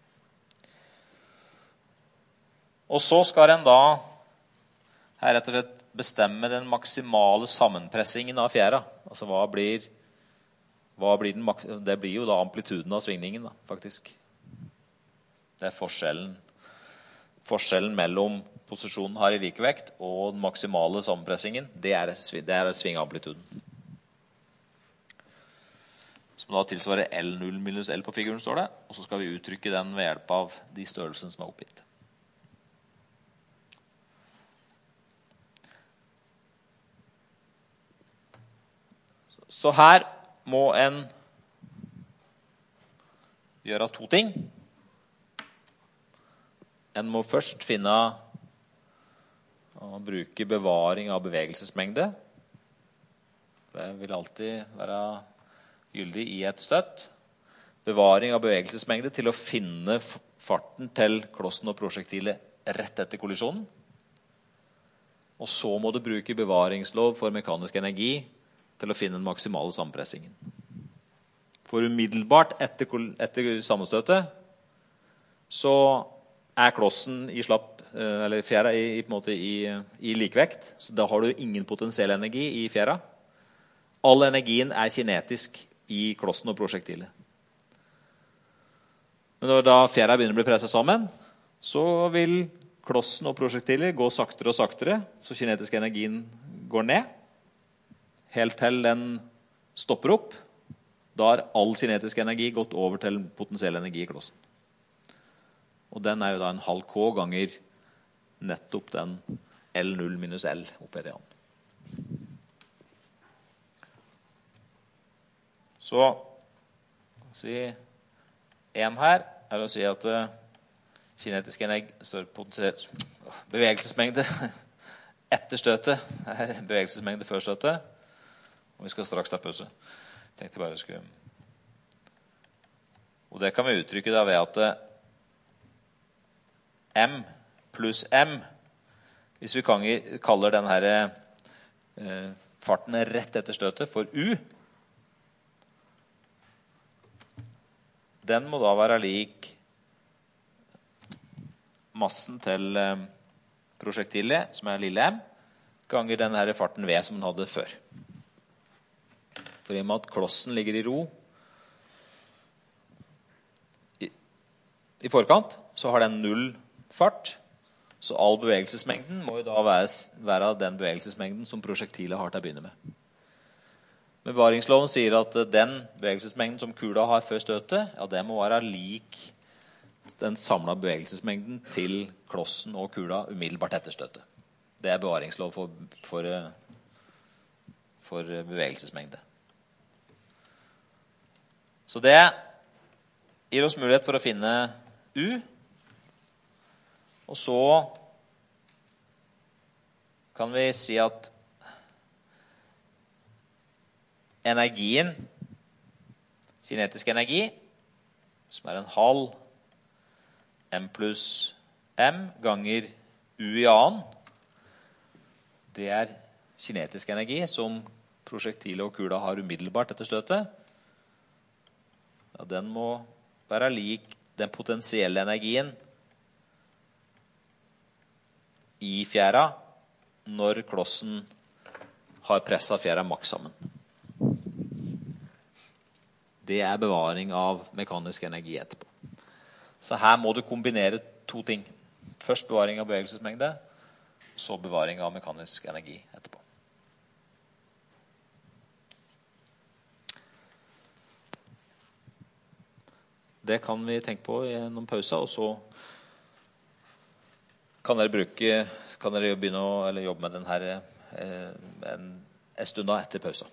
Og så skal en da her rett og slett bestemme den maksimale sammenpressingen av fjæra. Altså hva blir, hva blir den, det blir jo da amplituden av svingningen da, faktisk. Det er forskjellen, forskjellen mellom posisjonen har i likevekt og den maksimale sammenpressingen, det er, det er svingamplituden. Som da tilsvarer L null minus L på figuren, står det. Og så skal vi uttrykke den ved hjelp av de størrelsene som er oppgitt. Så her må en gjøre to ting. En må først finne og bruke bevaring av bevegelsesmengde. Det vil alltid være gyldig i et støtt. Bevaring av bevegelsesmengde til å finne farten til klossen og prosjektilet rett etter kollisjonen. Og så må du bruke bevaringslov for mekanisk energi til å finne den maksimale sammenpressingen. For umiddelbart etter, etter sammenstøtet så er klossen i slapp, eller fjæra i, i, på en måte i, i likvekt, så da har du ingen potensiell energi i fjæra. All energien er kinetisk i klossen og prosjektilet. Men når da fjæra begynner å bli presset sammen, så vil klossen og prosjektilet går saktere og saktere, så kinetisk energien går ned, helt til den stopper opp. Da har all kinetisk energi gått over til potensiell energi i klossen. Og den er jo da en halv K ganger nettopp den L null minus L oppi det. Så, si en her er å si at kinetisk energi, bevegelsesmengde etter støtet er bevegelsesmengde før støtet. Og vi skal straks ta pause. Tenkte jeg bare skulle. Og det kan vi uttrykke da ved at M pluss M, hvis vi kaller den her eh, farten rett etter støtet for U, den må da være lik massen til eh, prosjektilet, som er lille m, ganger den her farten V som den hadde før. For i og med at klossen ligger i ro i, i forkant, så har den null fart, så all bevegelsesmengden må jo da være, være den bevegelsesmengden som prosjektilet har til å begynne med. Bevaringsloven sier at den bevegelsesmengden som kula har før støtet, ja, det må være lik den samlede bevegelsesmengden til klossen og kula umiddelbart etter støtet. Det er bevaringslov for, for, for bevegelsesmengde. Så det gir oss mulighet for å finne U, og så kan vi si at energien, kinetisk energi, som er en halv M pluss M ganger U i annen, det er kinetisk energi som prosjektilet og kula har umiddelbart etter støtet. Ja, den må være lik den potensielle energien i fjæra når klossen har presset fjæra maks sammen. Det er bevaring av mekanisk energi etterpå. Så her må du kombinere to ting. Først bevaring av bevegelsesmengde, så bevaring av mekanisk energi etterpå. Det kan vi tenke på gjennom pausa, og så kan dere bruke, kan dere begynne å eller jobbe med den her eh, en, en stund da etter pausa.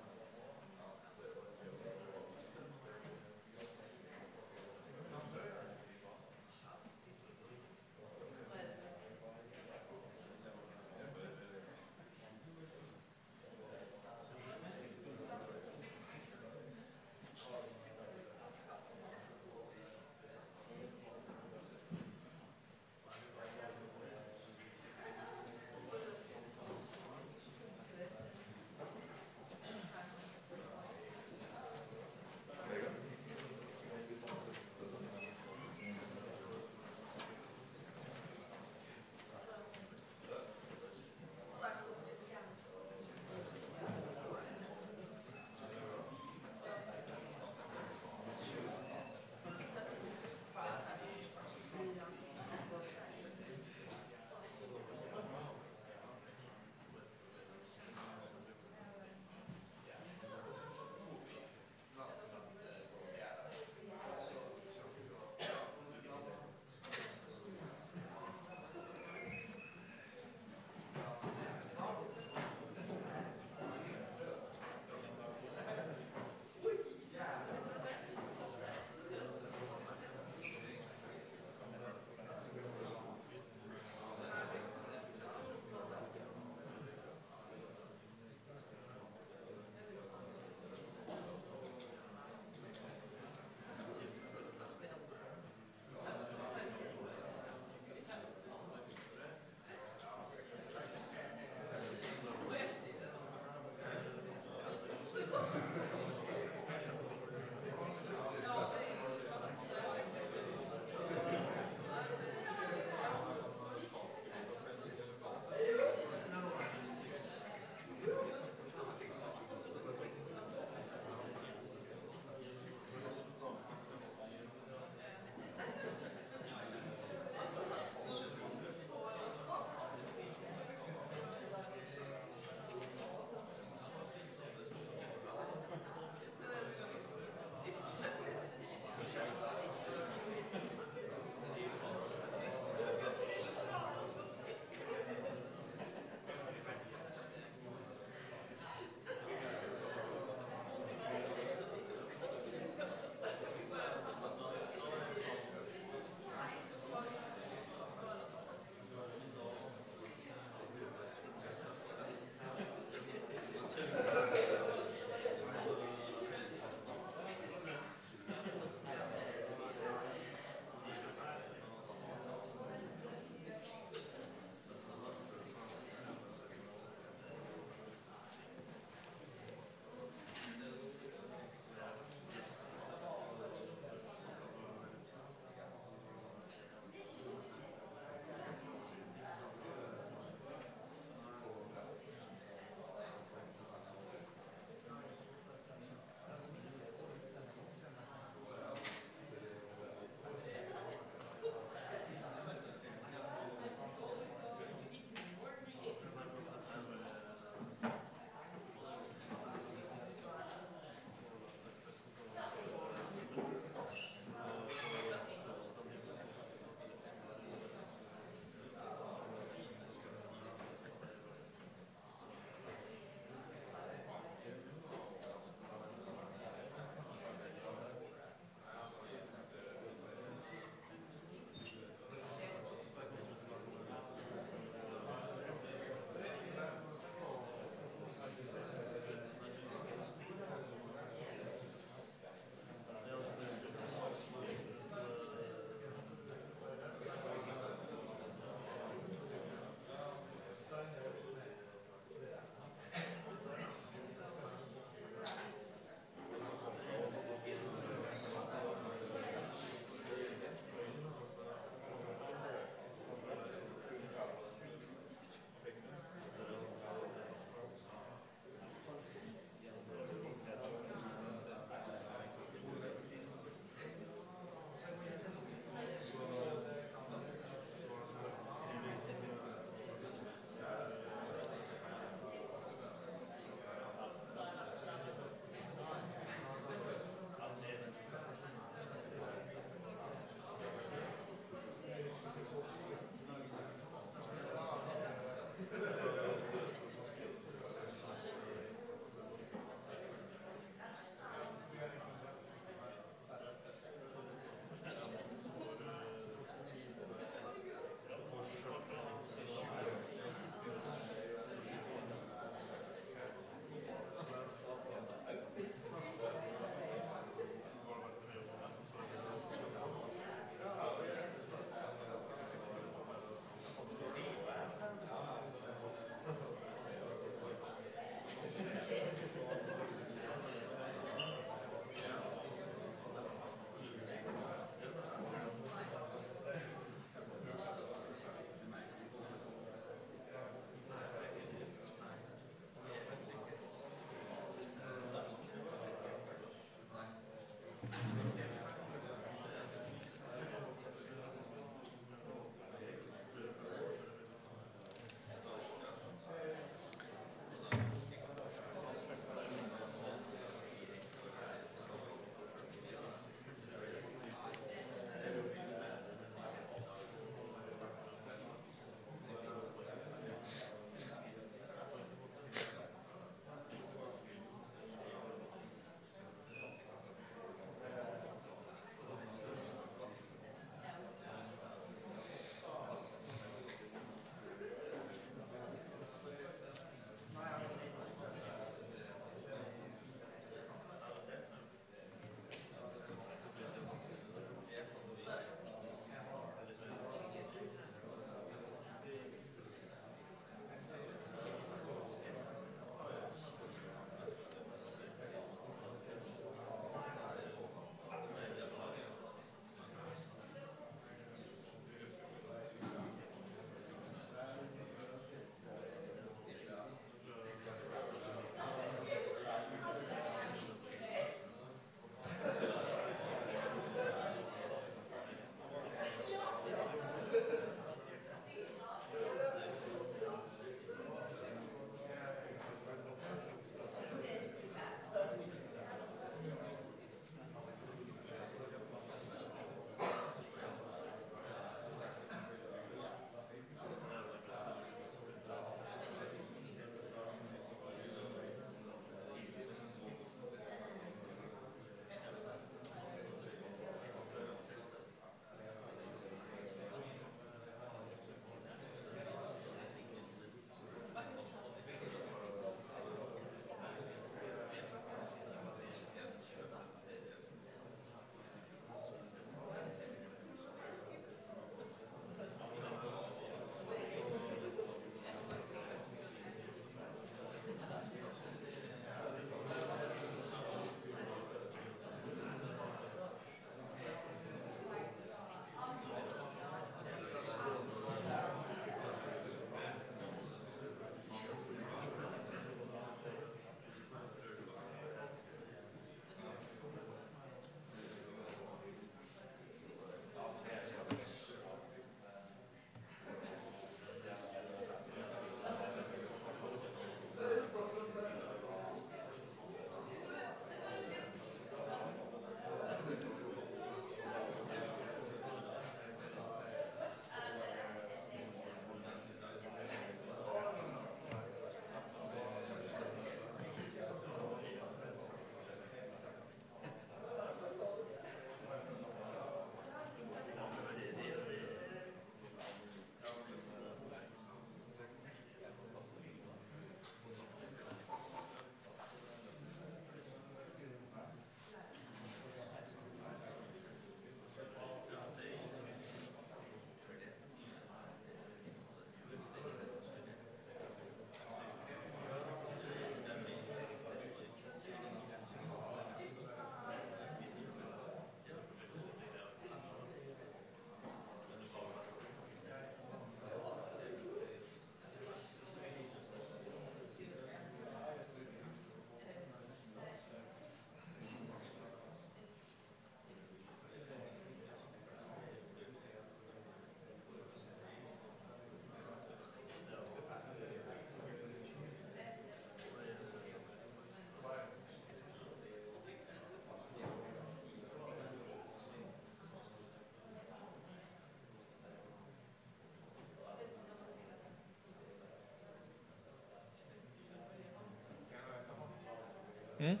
Mm.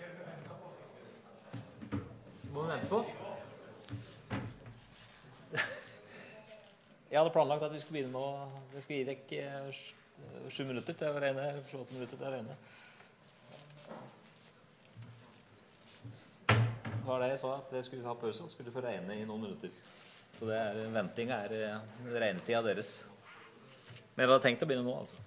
Må vi vente på? Jeg hadde planlagt at vi skulle begynne nå. Jeg skulle gi deg eh, sj- sju minutter til å regne, åtte minutter til å regne. Det var det jeg sa, at det skulle ha pause, og skulle få regne i noen minutter. Så det er, venting er eh, regnetida deres. Men jeg hadde tenkt å begynne nå, altså.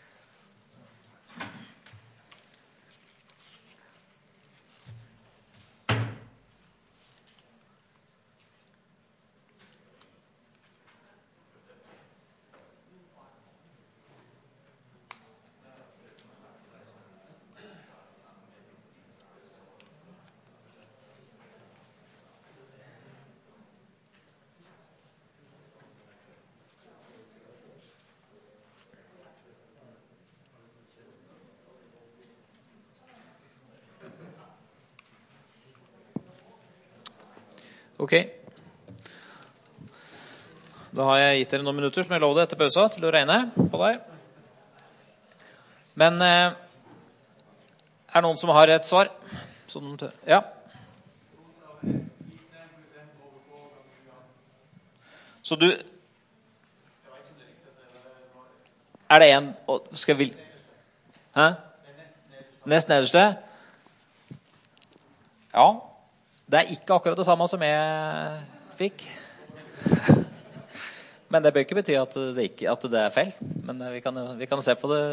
Ok. Da har jeg gitt dere noen minutter som jeg lovde etter pausa til å regne på deg. Men eh, er det noen som har et svar? Sånn, ja. Så du Er det en Skal vi Hæ? Nest nederste? Ja. Det er ikke akkurat det samme som jeg fikk. Men det bør ikke bety at det, ikke, at det er feil. Men vi kan, vi kan se på det.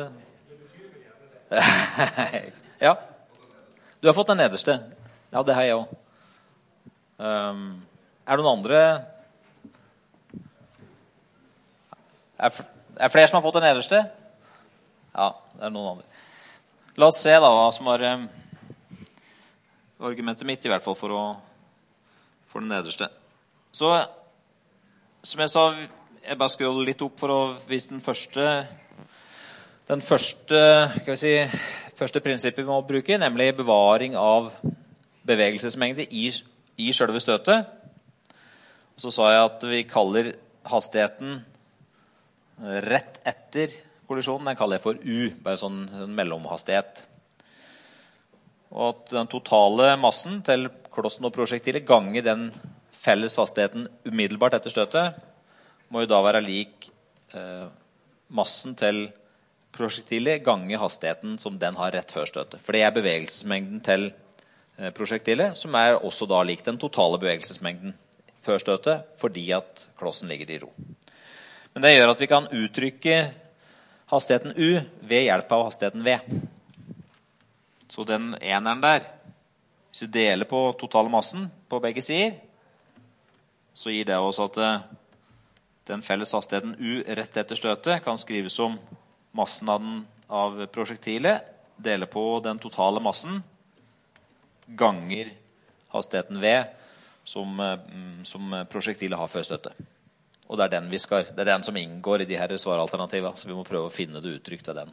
Ja. Du har fått den nederste. Ja, det har jeg også. Um, er det noen andre? Er det flere som har fått den nederste? Ja, det er noen andre. La oss se da hva som var um, argumentet mitt i hvert fall for, å, for den nederste. Så, som jeg sa, jeg bare scroller litt opp for å vise den første, den første, skal vi si, første prinsippet vi må bruke, nemlig bevaring av bevegelsesmengde i, i selve støtet. Og så sa jeg at vi kaller hastigheten rett etter kollisjonen, den kaller jeg for U, bare sånn en mellomhastighet. Og at den totale massen til klossen og prosjektilet ganger den felles hastigheten umiddelbart etter støtet må jo da være lik eh, massen til prosjektilet ganger hastigheten som den har rett før støtet. For det er bevegelsesmengden til eh, prosjektilet som er også da lik den totale bevegelsesmengden før støtet fordi at klossen ligger i ro. Men det gjør at vi kan uttrykke hastigheten U ved hjelp av hastigheten V. Så den eneren der, hvis vi deler på totale massen på begge sider, så gir det oss at den felles hastigheten U rett etter støtet kan skrives som massen av, den, av prosjektilet, deler på den totale massen, ganger hastigheten V som, som prosjektilet har før støtet. Og det er, den vi skal, det er den som inngår i de her svaralternativene, så vi må prøve å finne det uttrykk av den.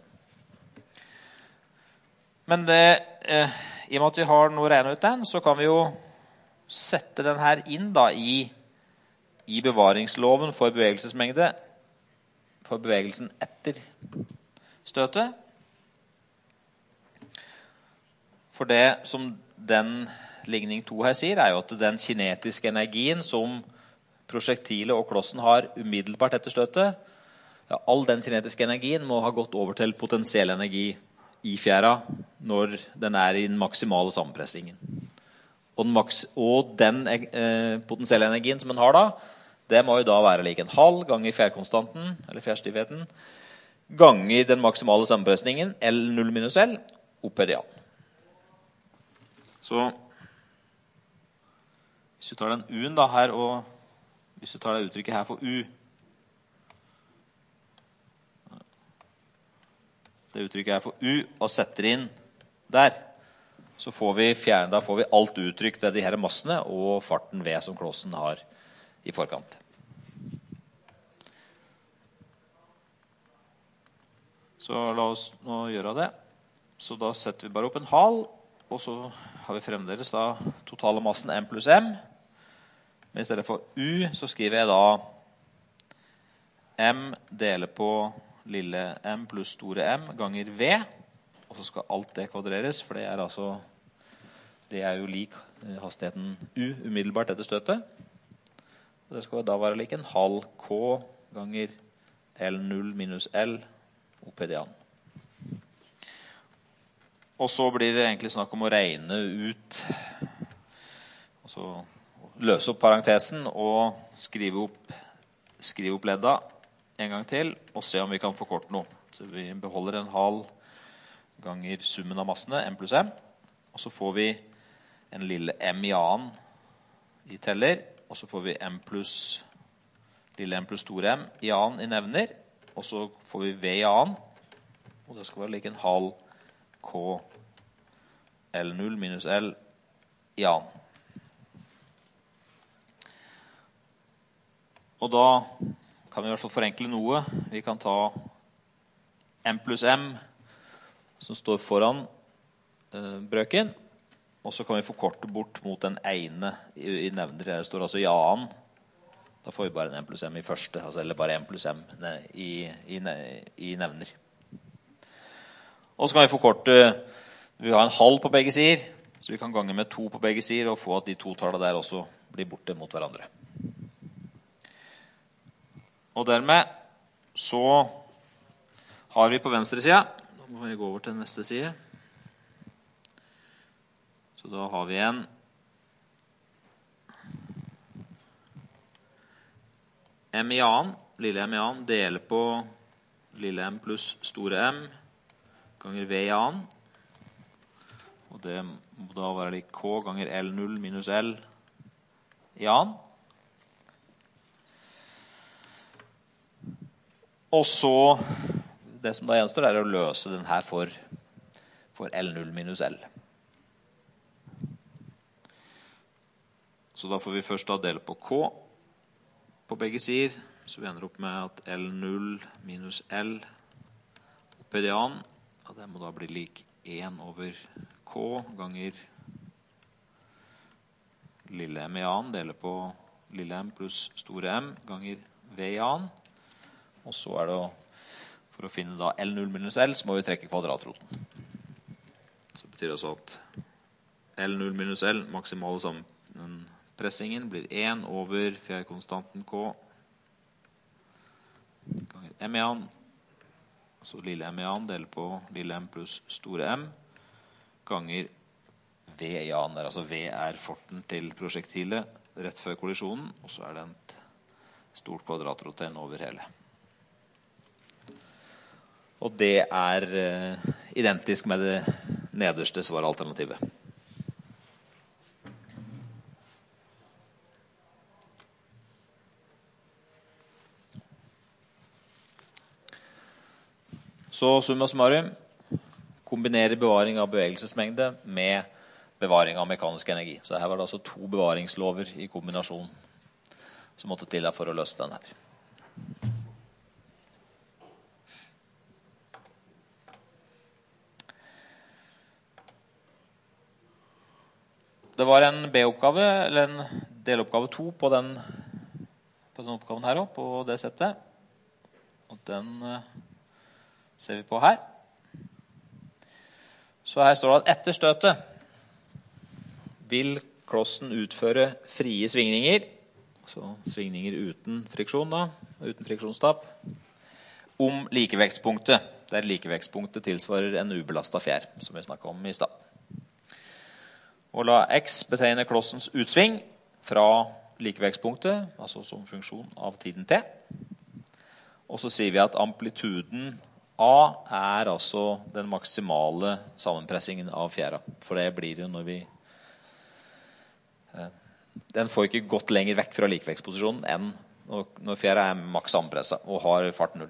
Men det, eh, i og med at vi har noe regnet ut den, så kan vi jo sette den her inn da i, i bevaringsloven for bevegelsesmengde, for bevegelsen etter støtet. For det som den ligning to her sier, er jo at den kinetiske energien som prosjektilet og klossen har umiddelbart etter støtet, ja, all den kinetiske energien må ha gått over til potensiell energi i fjæra når den er i den maksimale sammenpressingen. Og den, maks og den eh, potensielle energien som den har da, det må jo da være lik en halv ganger fjærkonstanten, eller fjærstivheten, ganger den maksimale sammenpressningen, L null minus L, opphøyd i A. Så hvis vi tar den U-en da her, og hvis vi tar det uttrykket her for U, det uttrykket her for U, og setter inn der, så får vi fjern, da får vi alt uttrykt ved de her massene og farten V som klossen har i forkant. Så la oss nå gjøre det. Så da setter vi bare opp en hal, og så har vi fremdeles da totale massen M pluss M. Men i stedet for U så skriver jeg da M deler på lille m pluss store m ganger V. og så skal alt det kvadreres, for det er altså det er jo lik hastigheten U umiddelbart etter støtet. Og det skal da være lik en halv K ganger L null minus L opedian. Og så blir det egentlig snakk om å regne ut, altså løse opp parentesen og skrive opp, skrive opp ledda en gang til, og se om vi kan forkorte noe. Så vi beholder en halv ganger summen av massene, M pluss M, og så får vi en lille M i annen i teller, og så får vi M pluss, lille M pluss store M i annen i nevner, og så får vi V i annen, og det skal være like en halv K L null minus L i annen. Og da kan vi i hvert fall forenkle noe. Vi kan ta M pluss M, som står foran eh, brøken, og så kan vi forkorte bort mot den ene i, i nevner. Det står altså i annen. Da får vi bare en M pluss M i første, altså, eller bare M pluss M i, i, i nevner. Og så kan vi forkorte, vi har en halv på begge sider, så vi kan gange med to på begge sider og få at de to tallene der også blir borte mot hverandre. Og dermed så har vi på venstre side, nå må vi gå over til neste side, så da har vi en M i annen, lille M i annen, deler på lille M pluss store M ganger V i annen, og det må da være lik K ganger L null minus L i annen. Og så, det som da gjenstår er å løse den her for, for L null minus L. Så da får vi først da dele på K på begge sider, så vi ender opp med at L null minus L opedian, ja, det må da bli lik en over K ganger lille M i annen, deler på lille M pluss store M ganger V i annen. Og så er det, for å finne da L null minus L, så må vi trekke kvadratroten. Så betyr det altså at L null minus L, maksimale sammenpressingen, blir en over fjærkonstanten K ganger M i annen. Så lille M i annen deler på lille M pluss store M ganger V i annen. Altså V er forten til prosjektilet rett før kollisjonen, og så er det et stort kvadratroten over hele. Og det er uh, identisk med det nederste svaralternativet. Så summa summarum, kombinere bevaring av bevegelsesmengde med bevaring av mekanisk energi. Så her var det altså to bevaringslover i kombinasjon som måtte til for å løse den her. Det var en B-oppgave, eller en deloppgave to på den, på den oppgaven her også, på det settet. Og den uh, ser vi på her. Så her står det at etter støtet vil klossen utføre frie svingninger, så svingninger uten friksjon da, uten friksjonstap, om likevektspunktet, der likevektspunktet tilsvarer en ubelastet fjær, som vi snakket om i stad. Og la x betegne klossens utsving fra likevektspunktet, altså som funksjon av tiden t. Og så sier vi at amplituden A er altså den maksimale sammenpressingen av fjæra. For det blir jo når vi... Eh, den får ikke gått lenger vekk fra likevektposisjonen enn når fjæra er maks sammenpresset og har fart null.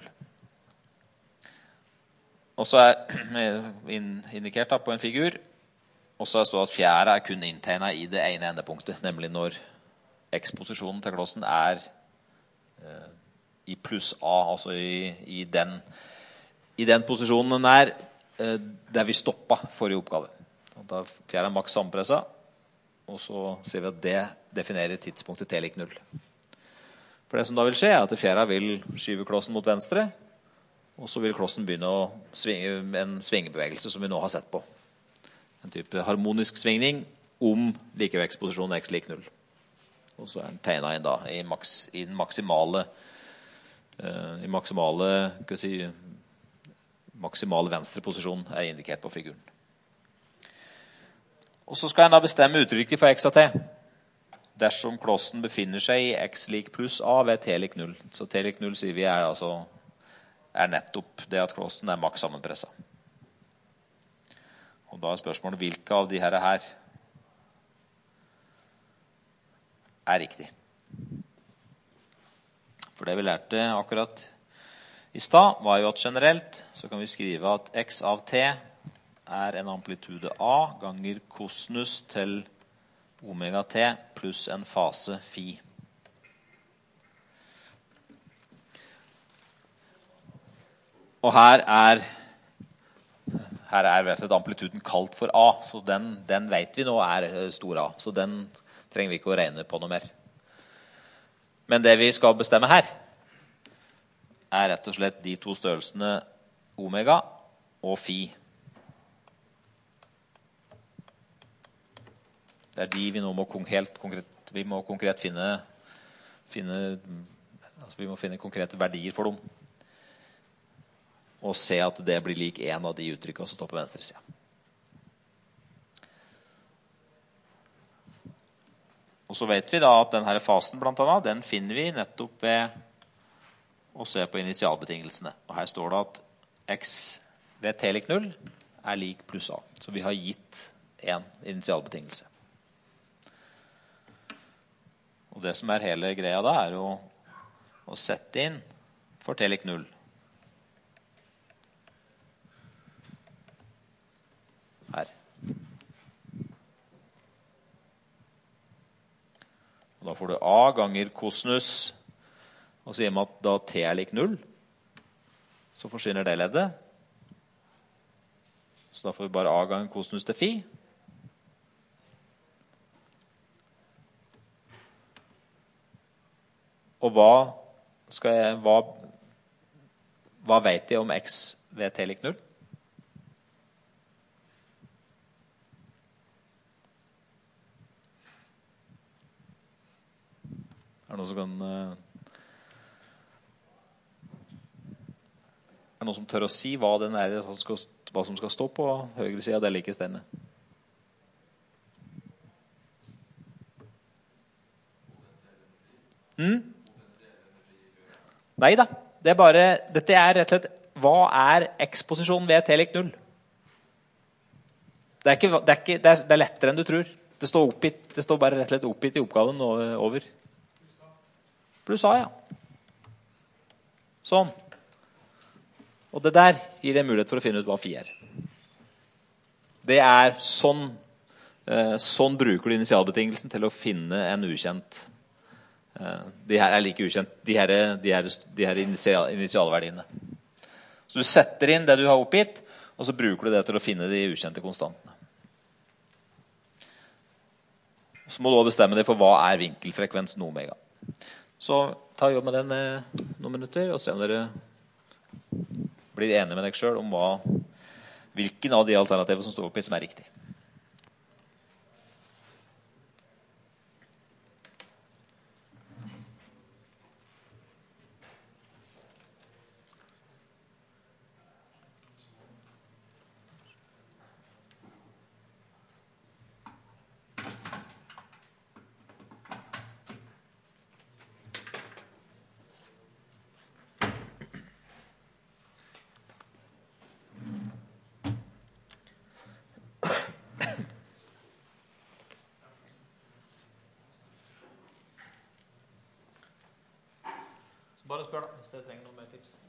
Og så er indikert da på en figur. Og så står det at fjæra er kun inntegnet i det ene endepunktet, nemlig når x-posisjonen til klossen er eh, i pluss A, altså i, i, den, i den posisjonen den er eh, der vi stoppet forrige oppgave. Og da fjæra er maks sammenpresset, og så ser vi at det definerer tidspunktet t lik null. For det som da vil skje er at fjæra vil skyve klossen mot venstre, Og så vil klossen begynne å svinge en svingebevegelse som vi nå har sett på. En type harmonisk svingning om likevektsposisjonen x lik null. Og så er den tegnet inn da i, maks, i den maksimale, uh, i maksimale, hva si, maksimale venstre posisjon er indikert på figuren. Og så skal en da bestemme uttrykket for x av t. Dersom klossen befinner seg i x lik pluss a ved t lik null. Så t lik null sier vi er, altså, er nettopp det at klossen er maks sammenpresset. Og da er spørsmålet hvilke av de her, her er riktig. For det vi lærte akkurat i stad var jo at generelt så kan vi skrive at x av t er en amplitude a ganger kosinus til omega t pluss en fase phi. Og her er her er rett og slett amplituden kalt for a, så den, den vet vi nå er stor a, så den trenger vi ikke å regne på noe mer. Men det vi skal bestemme her er rett og slett de to størrelsene omega og phi. Det er de vi nå må helt konkret, vi må konkret finne, finne, altså vi må finne konkrete verdier for dem. Og se at det blir lik en av de uttrykkene som står på venstre siden. Og så vet vi da at denne fasen blant annet, den finner vi nettopp ved å se på initialbetingelsene. Og her står det at x ved t lik null er lik pluss a. Så vi har gitt en initialbetingelse. Og det som er hele greia da er å, å sette inn for t lik null. Her. Og da får du a ganger kosinus, og så sier man at da t er lik null, så forsvinner det leddet. Så da får vi bare a ganger kosinus til phi. Og hva, skal jeg, hva, hva vet jeg om x ved t lik null? Er det noen som kan Er det noen som tør å si hva, den er, hva som skal stå på høyre siden av det like stedet? Hmm? Nei da, det er bare, dette er rett og slett, hva er x-posisjonen ved t lik null? Det er, ikke, det, er ikke, det, er, det er lettere enn du tror. Det står, oppgitt, det står bare rett og slett oppgitt i oppgaven over. Pluss a, ja. Sånn. Og det der gir en mulighet for å finne ut hva phi er. Det er sånn, sånn bruker du initialbetingelsen til å finne en ukjent. De her er like ukjent, de her, de her, de her initial, initialverdiene. Så du setter inn det du har oppgitt, og så bruker du det til å finne de ukjente konstantene. Så må du også bestemme deg for hva er vinkelfrekvensen omega. Så ta jobb med den eh, noen minutter, og se om dere blir enige med deg selv om hva, hvilken av de alternativene som står oppgitt som er riktig. Bare spør da, hvis dere trenger noe mer tips.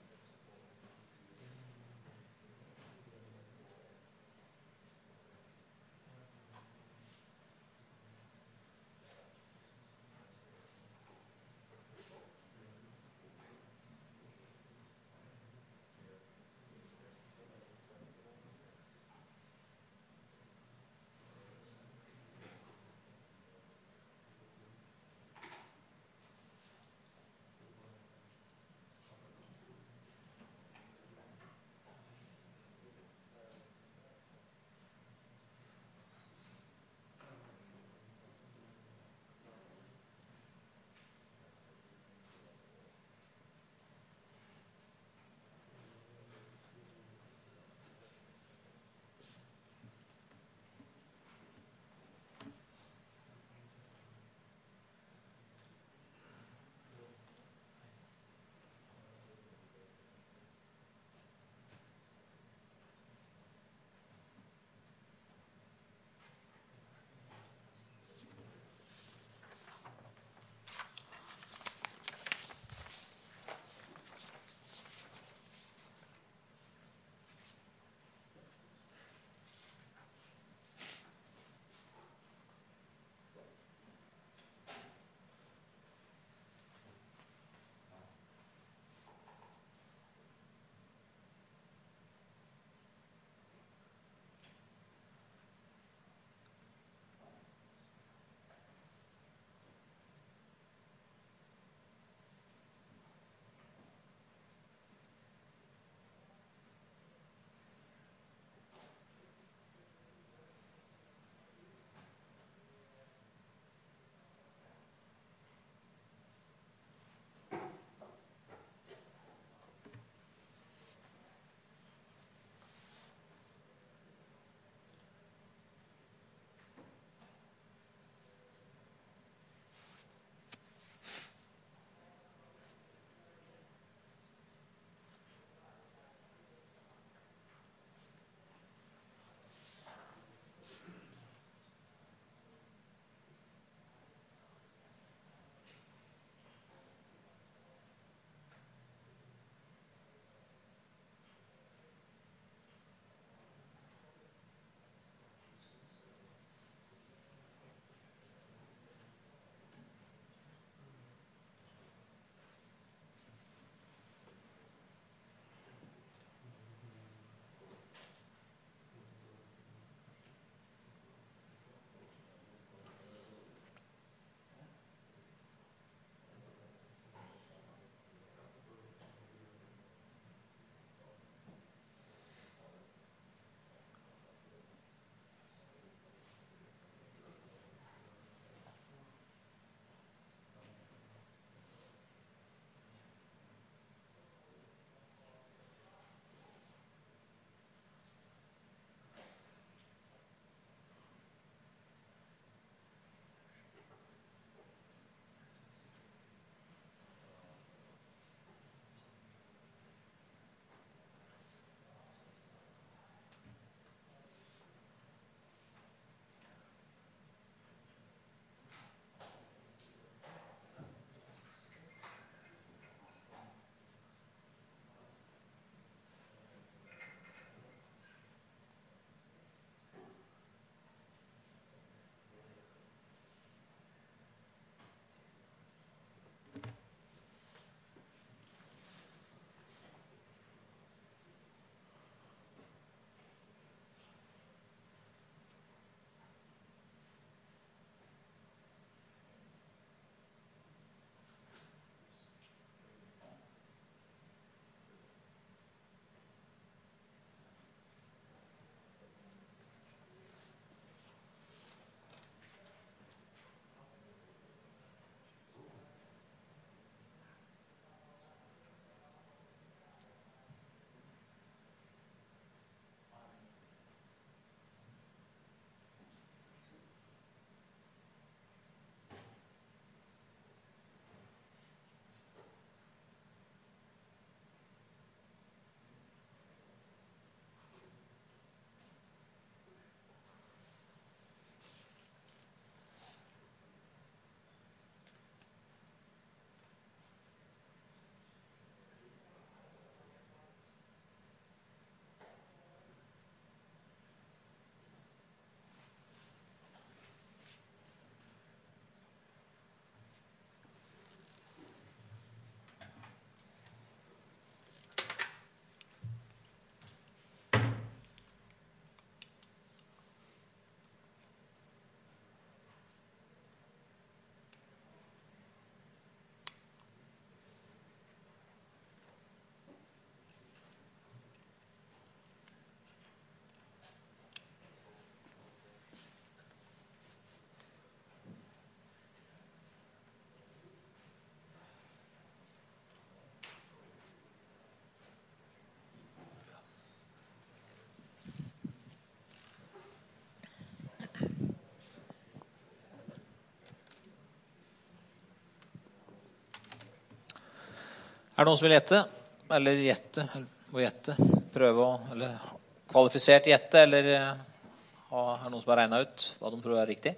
Er det noen som vil gjette? Eller gjette, eller gjette, prøve å, eller kvalifisert gjette, eller er det noen som har regnet ut hva de tror er riktig?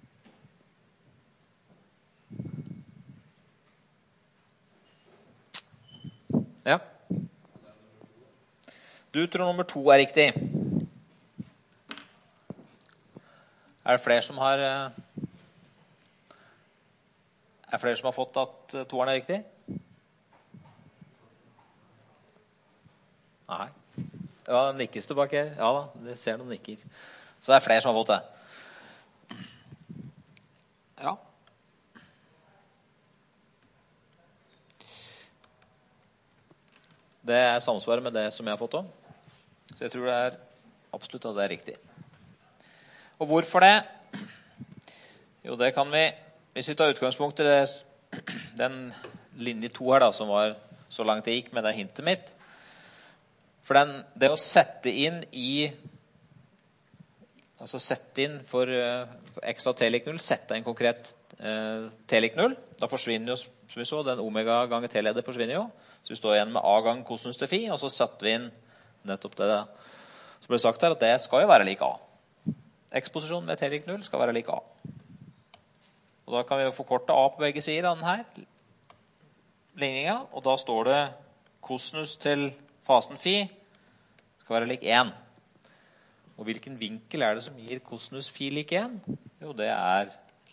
Ja. Du tror nummer to er riktig. Er det flere som har Er det flere som har fått at toeren er riktig? Nei. Ja, den nikkes tilbake her. Ja da, det ser noen nikker. Så det er flere som har fått det. Ja. Det er samsvaret med det som jeg har fått også. Så jeg tror det er absolutt at det er riktig. Og hvorfor det? Jo, det kan vi, hvis vi tar utgangspunkt i det, den linje to her da, som var så langt det gikk med det hintet mitt. For den, det å sette inn i, altså sette inn for, for x av t lik null, sette inn konkret eh, t lik null, da forsvinner jo, som vi så, den omega ganger t-leder forsvinner jo. Så vi står igjen med a ganger kosinus til phi, og så setter vi inn nettopp det som ble sagt her, at det skal jo være lik a. X-posisjonen med t lik null skal være lik a. Og da kan vi jo forkorte a på begge sider av denne ligningen, og da står det kosinus til fasen phi skal være lik én. Og hvilken vinkel er det som gir kosinus phi lik én? Jo, det er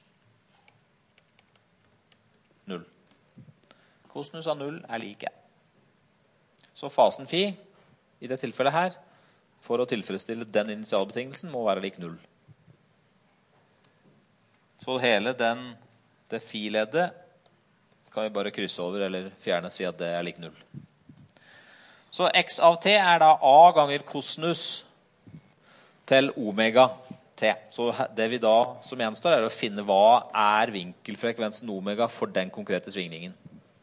null. Kosinus av null er lik én. Så fasen phi, i det tilfellet her, for å tilfredsstille den initialbetingelsen, må være lik null. Så hele den, det phi-leddet kan vi bare krysse over eller fjerne og si at det er lik null. Så x av t er da a ganger kosinus til omega t. Så det vi da som gjenstår er å finne hva er vinkelfrekvensen omega for den konkrete svingningen.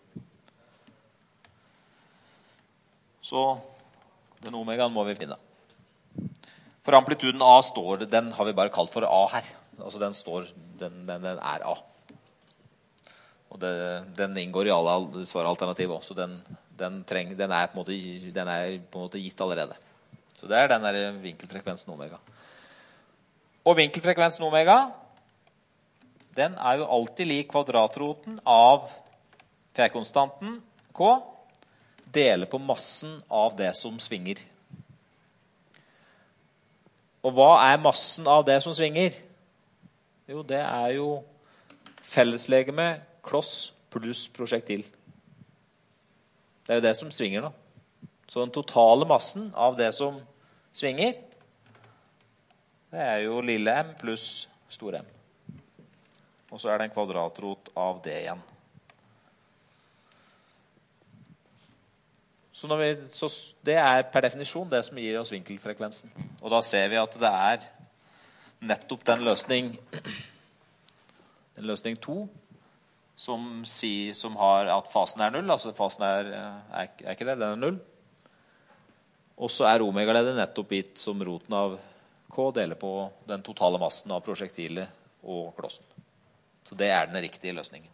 Så den omegaen må vi finne. For amplituden a står, den har vi bare kalt for a her. Altså den står, den, den, den er a. Og det, den inngår i alle svaralternativ også. Den, den, treng, den, er på en måte, den er på en måte gitt allerede. Så det er den der vinkelfrekvensen omega. Og vinkelfrekvensen omega, den er jo alltid lik kvadratroten av p-konstanten k, dele på massen av det som svinger. Og hva er massen av det som svinger? Jo, det er jo felleslegeme, kloss pluss projektil. Det er jo det som svinger nå. Så den totale massen av det som svinger, det er jo lille m pluss stor m. Og så er det en kvadratrot av det igjen. Så, når vi, så det er per definisjon det som gir oss vinkelfrekvensen. Og da ser vi at det er nettopp den løsning, den løsning to, som, sier, som har at fasen er null, altså fasen er, er, er ikke det, den er null. Og så er omega-leddet nettopp gitt som roten av k deler på den totale massen av projektilet og klossen. Så det er den riktige løsningen.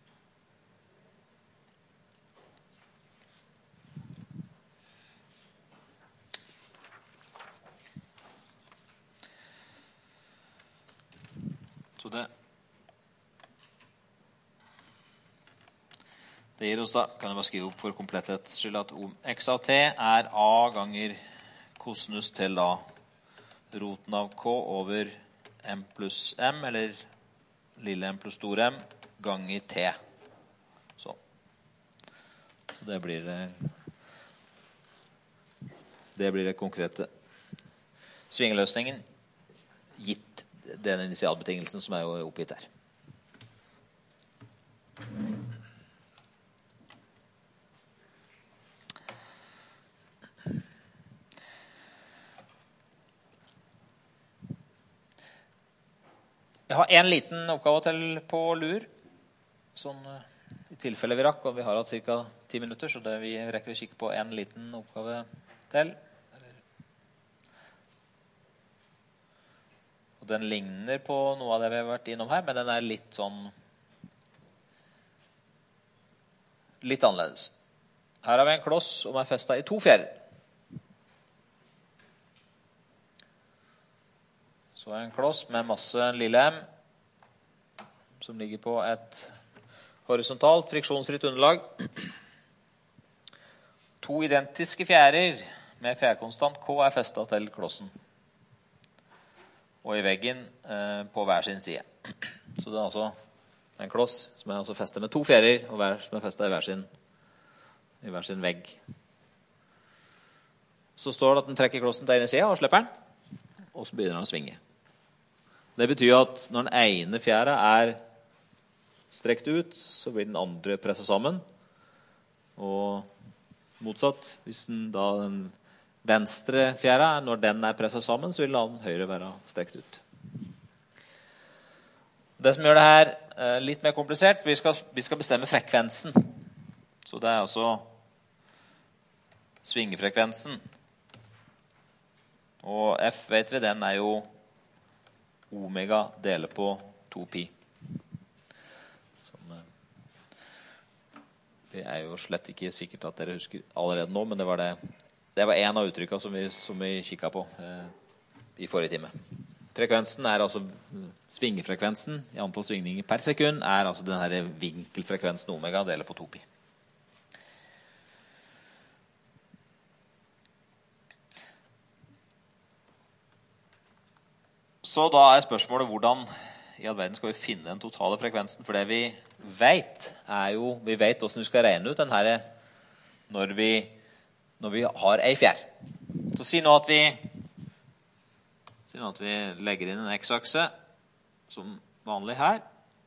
Så det, det gir oss da, kan jeg bare skrive opp for kompletthets skyld, at x av t er a ganger kosinus til da roten av k over m pluss m, eller lille m pluss stor m, ganger t. Så, så det blir det, det blir det konkrete svingeløsningen gitt den initialbetingelsen som er jo oppgitt her. Jeg har en liten oppgave til på lur, sånn i tilfelle vi rakk, og vi har hatt cirka ti minutter, så det vi rekker å kikke på en liten oppgave til. Og den ligner på noe av det vi har vært innom her, men den er litt sånn, litt annerledes. Her har vi en kloss som er festet i to fjærer. Så er det en kloss med masse lille M som ligger på et horisontalt, friksjonsfritt underlag. To identiske fjærer med fjærkonstant K er festet til klossen. Og i veggen eh, på hver sin side. Så det er altså en kloss som er altså festet med to fjærer, og hver, som er festet i hver sin, i hver sin vegg. Så står det at den trekker klossen til ene siden og slipper den, og så begynner den å svinge. Det betyr at når den ene fjæra er strekt ut, så blir den andre presset sammen. Og motsatt, hvis den da den venstre fjæra, når den er presset sammen, så vil den høyre være strekt ut. Det som gjør det her eh, litt mer komplisert, for vi skal, vi skal bestemme frekvensen. Så det er altså svingefrekvensen. Og F, vet vi, den er jo omega deler på to pi. Sånn, det er jo slett ikke sikkert at dere husker allerede nå, men det var det. Det var en av uttrykkene som vi, som vi kikket på eh, i forrige time. Frekvensen er altså svingefrekvensen i antall svingninger per sekund er altså den her vinkelfrekvensen omega deler på to pi. Så da er spørsmålet hvordan i all verden skal vi finne den totale frekvensen, for det vi vet er jo, vi vet hvordan vi skal regne ut den her når vi når vi har ei fjær. Så si nå at vi si nå at vi legger inn en x-akse som vanlig her.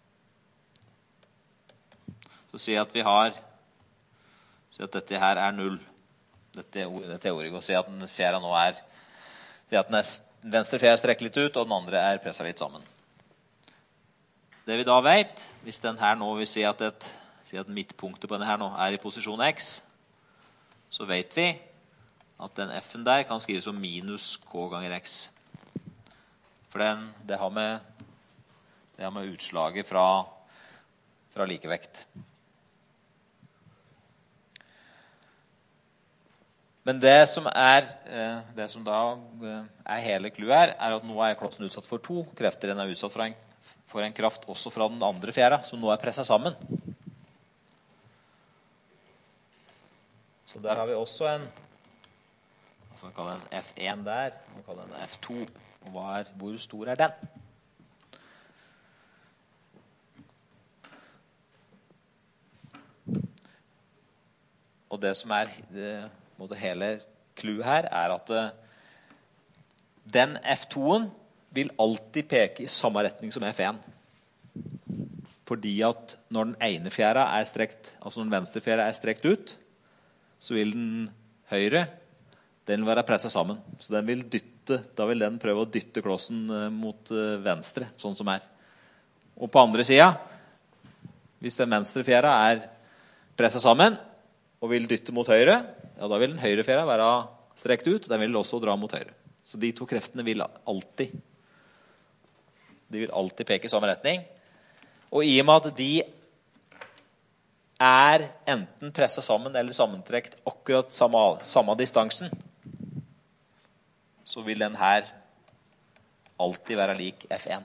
Så si at vi har si at dette her er null. Dette er teori. Og si at den fjæra nå er si at den, er, den venstre fjæra strekker litt ut, og den andre er presset litt sammen. Det vi da vet, hvis den her nå vil si at, et, si at midtpunktet på denne her nå er i posisjon x, så vet vi at den f-en der kan skrives som minus k ganger x. For den, det, har med, det har med utslaget fra, fra likevekt. Men det som er, det som da er hele clouet her, er at nå er klossen utsatt for to krefter. Den er utsatt for en, for en kraft også fra den andre fjæra, som nå er presset sammen. Så der har vi også en, altså man kaller en F en der, man kaller en F to, og hva er, hvor stor er den? Og det som er det, måte hele clouet her, er at den F to-en vil alltid peke i samme retning som F en. Fordi at når den ene fjæra er strekt, altså når den venstre fjæra er strekt ut, så vil den høyre, den vil være presset sammen. Så den vil dytte, da vil den prøve å dytte klossen mot venstre, sånn som er. Og på andre siden, hvis den venstre fjæra er presset sammen, og vil dytte mot høyre, ja, da vil den høyre fjæra være strekt ut, og den vil også dra mot høyre. Så de to kreftene vil alltid, de vil alltid peke i samme retning. Og i og med at de er enten presset sammen eller sammentrekt akkurat samme, samme distansen, så vil den her alltid være lik F en.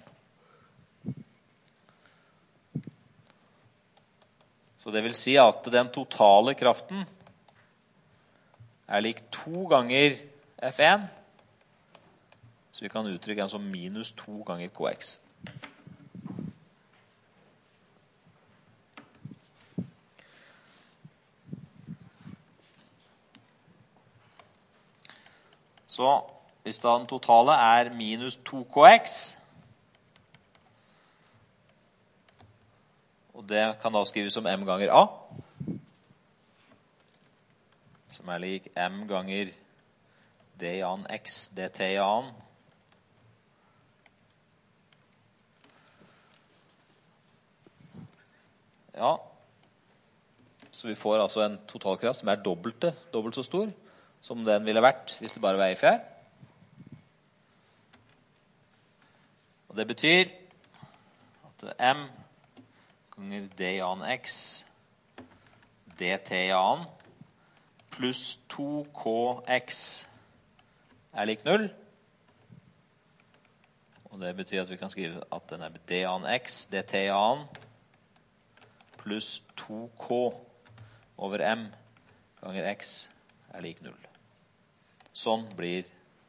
Så det vil si at den totale kraften er lik to ganger F en, så vi kan uttrykke den som minus to ganger kx. Så hvis da den totale er minus to kx, og det kan da skrives som m ganger a, som er lik m ganger d i annen x dt i annen. Ja, så vi får altså en totalkraft som er dobbelt, dobbelt så stor som den ville vært hvis det bare var ei fjær. Og det betyr at m ganger d i annen x dt i annen pluss to k x er lik null. Og det betyr at vi kan skrive at den er d an x, dt an, pluss to k over m ganger x er lik null. Sånn blir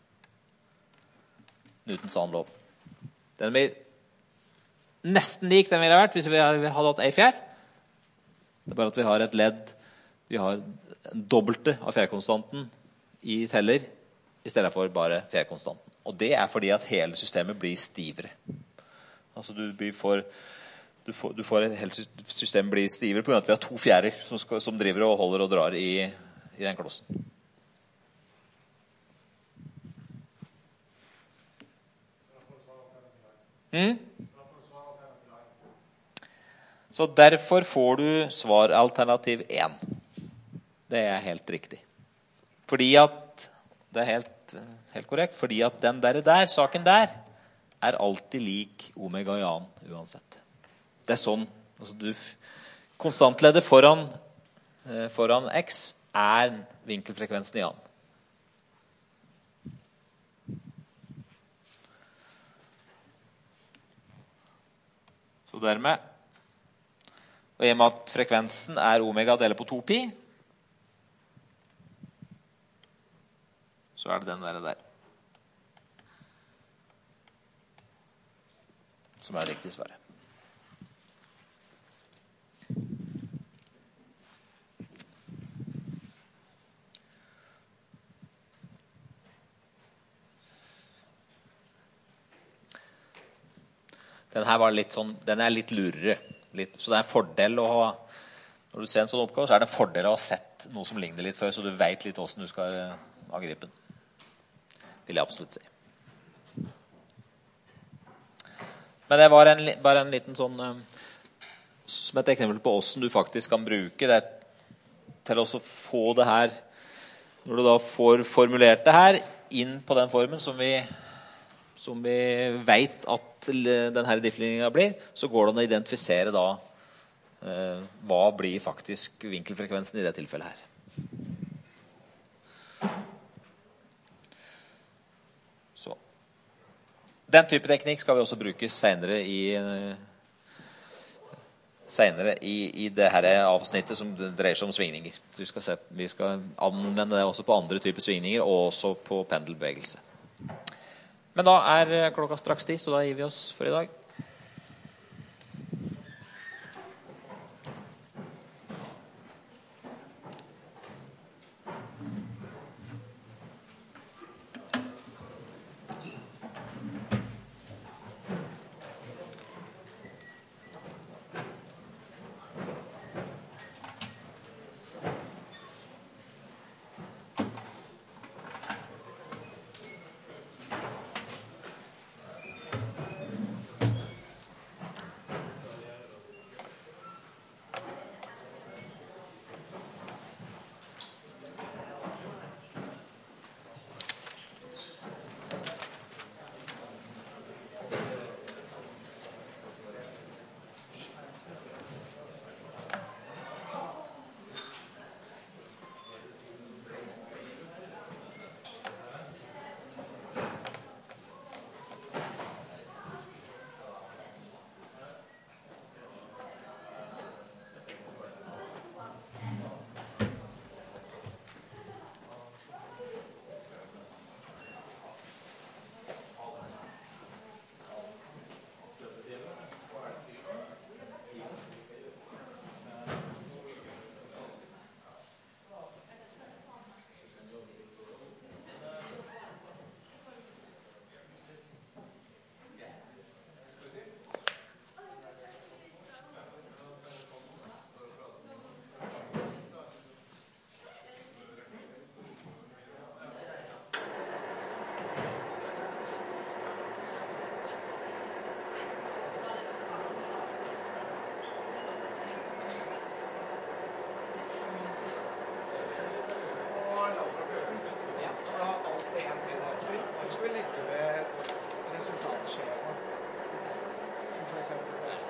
Newtons annen lov. Den blir nesten lik den ville vært hvis vi hadde hatt ei fjær. Det er bare at vi har et ledd, vi har en dobbelte av fjærkonstanten i teller, i stedet for bare fjærkonstanten. Og det er fordi at hele systemet blir stivere. Altså du, blir for, du, får, du får et helt system blir stivere på grunn av at vi har to fjærer som, skal, som driver og holder og drar i, i den klossen. Mm? Så derfor får du svaralternativ én. Det er helt riktig. Fordi at, det er helt, helt korrekt, fordi at den der, der, saken der, er alltid lik omega i an uansett. Det er sånn, altså du, konstantleddet foran, eh, foran x er vinkelfrekvensen i an. Så dermed, og i og med at frekvensen er omega deler på to pi, så er det den der, der som er riktig svaret. Den her var litt sånn, den er litt lurere. Litt, så det er en fordel å ha, når du ser en sånn oppgave, så er det en fordel å ha sett noe som ligner litt før, så du vet litt hvordan du skal angripe den. Vil jeg absolutt si. Men det var en, bare en liten sånn, som et eksempel på hvordan du faktisk kan bruke det til å få det her, når du da får formulert det her, inn på den formen som vi som vi vet at denne differingningen blir, så går det an å identifisere da eh, hva blir faktisk vinkelfrekvensen i det tilfellet her. Så. Den type teknikk skal vi også bruke senere i, senere i, i det her avsnittet som dreier seg om svingninger. Så vi skal, se, vi skal anvende det også på andre typer svingninger, og også på pendelbevegelse. Men da er klokka straks ti, så da gir vi oss for i dag.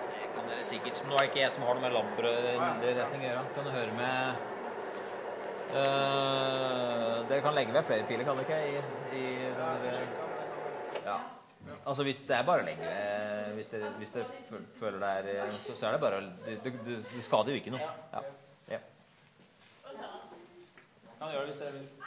Sikkert, men nå er det ikke jeg som har det med labbretning å gjøre. Kan du høre med Uh, dere kan legge ved flere filer, kan dere ikke? I, i, når, ja. Altså hvis det er bare å legge ved, hvis dere, hvis dere føler det er, så, så er det bare, det, det, det skader jo ikke noe. Ja. Ja. Kan gjøre det hvis dere vil.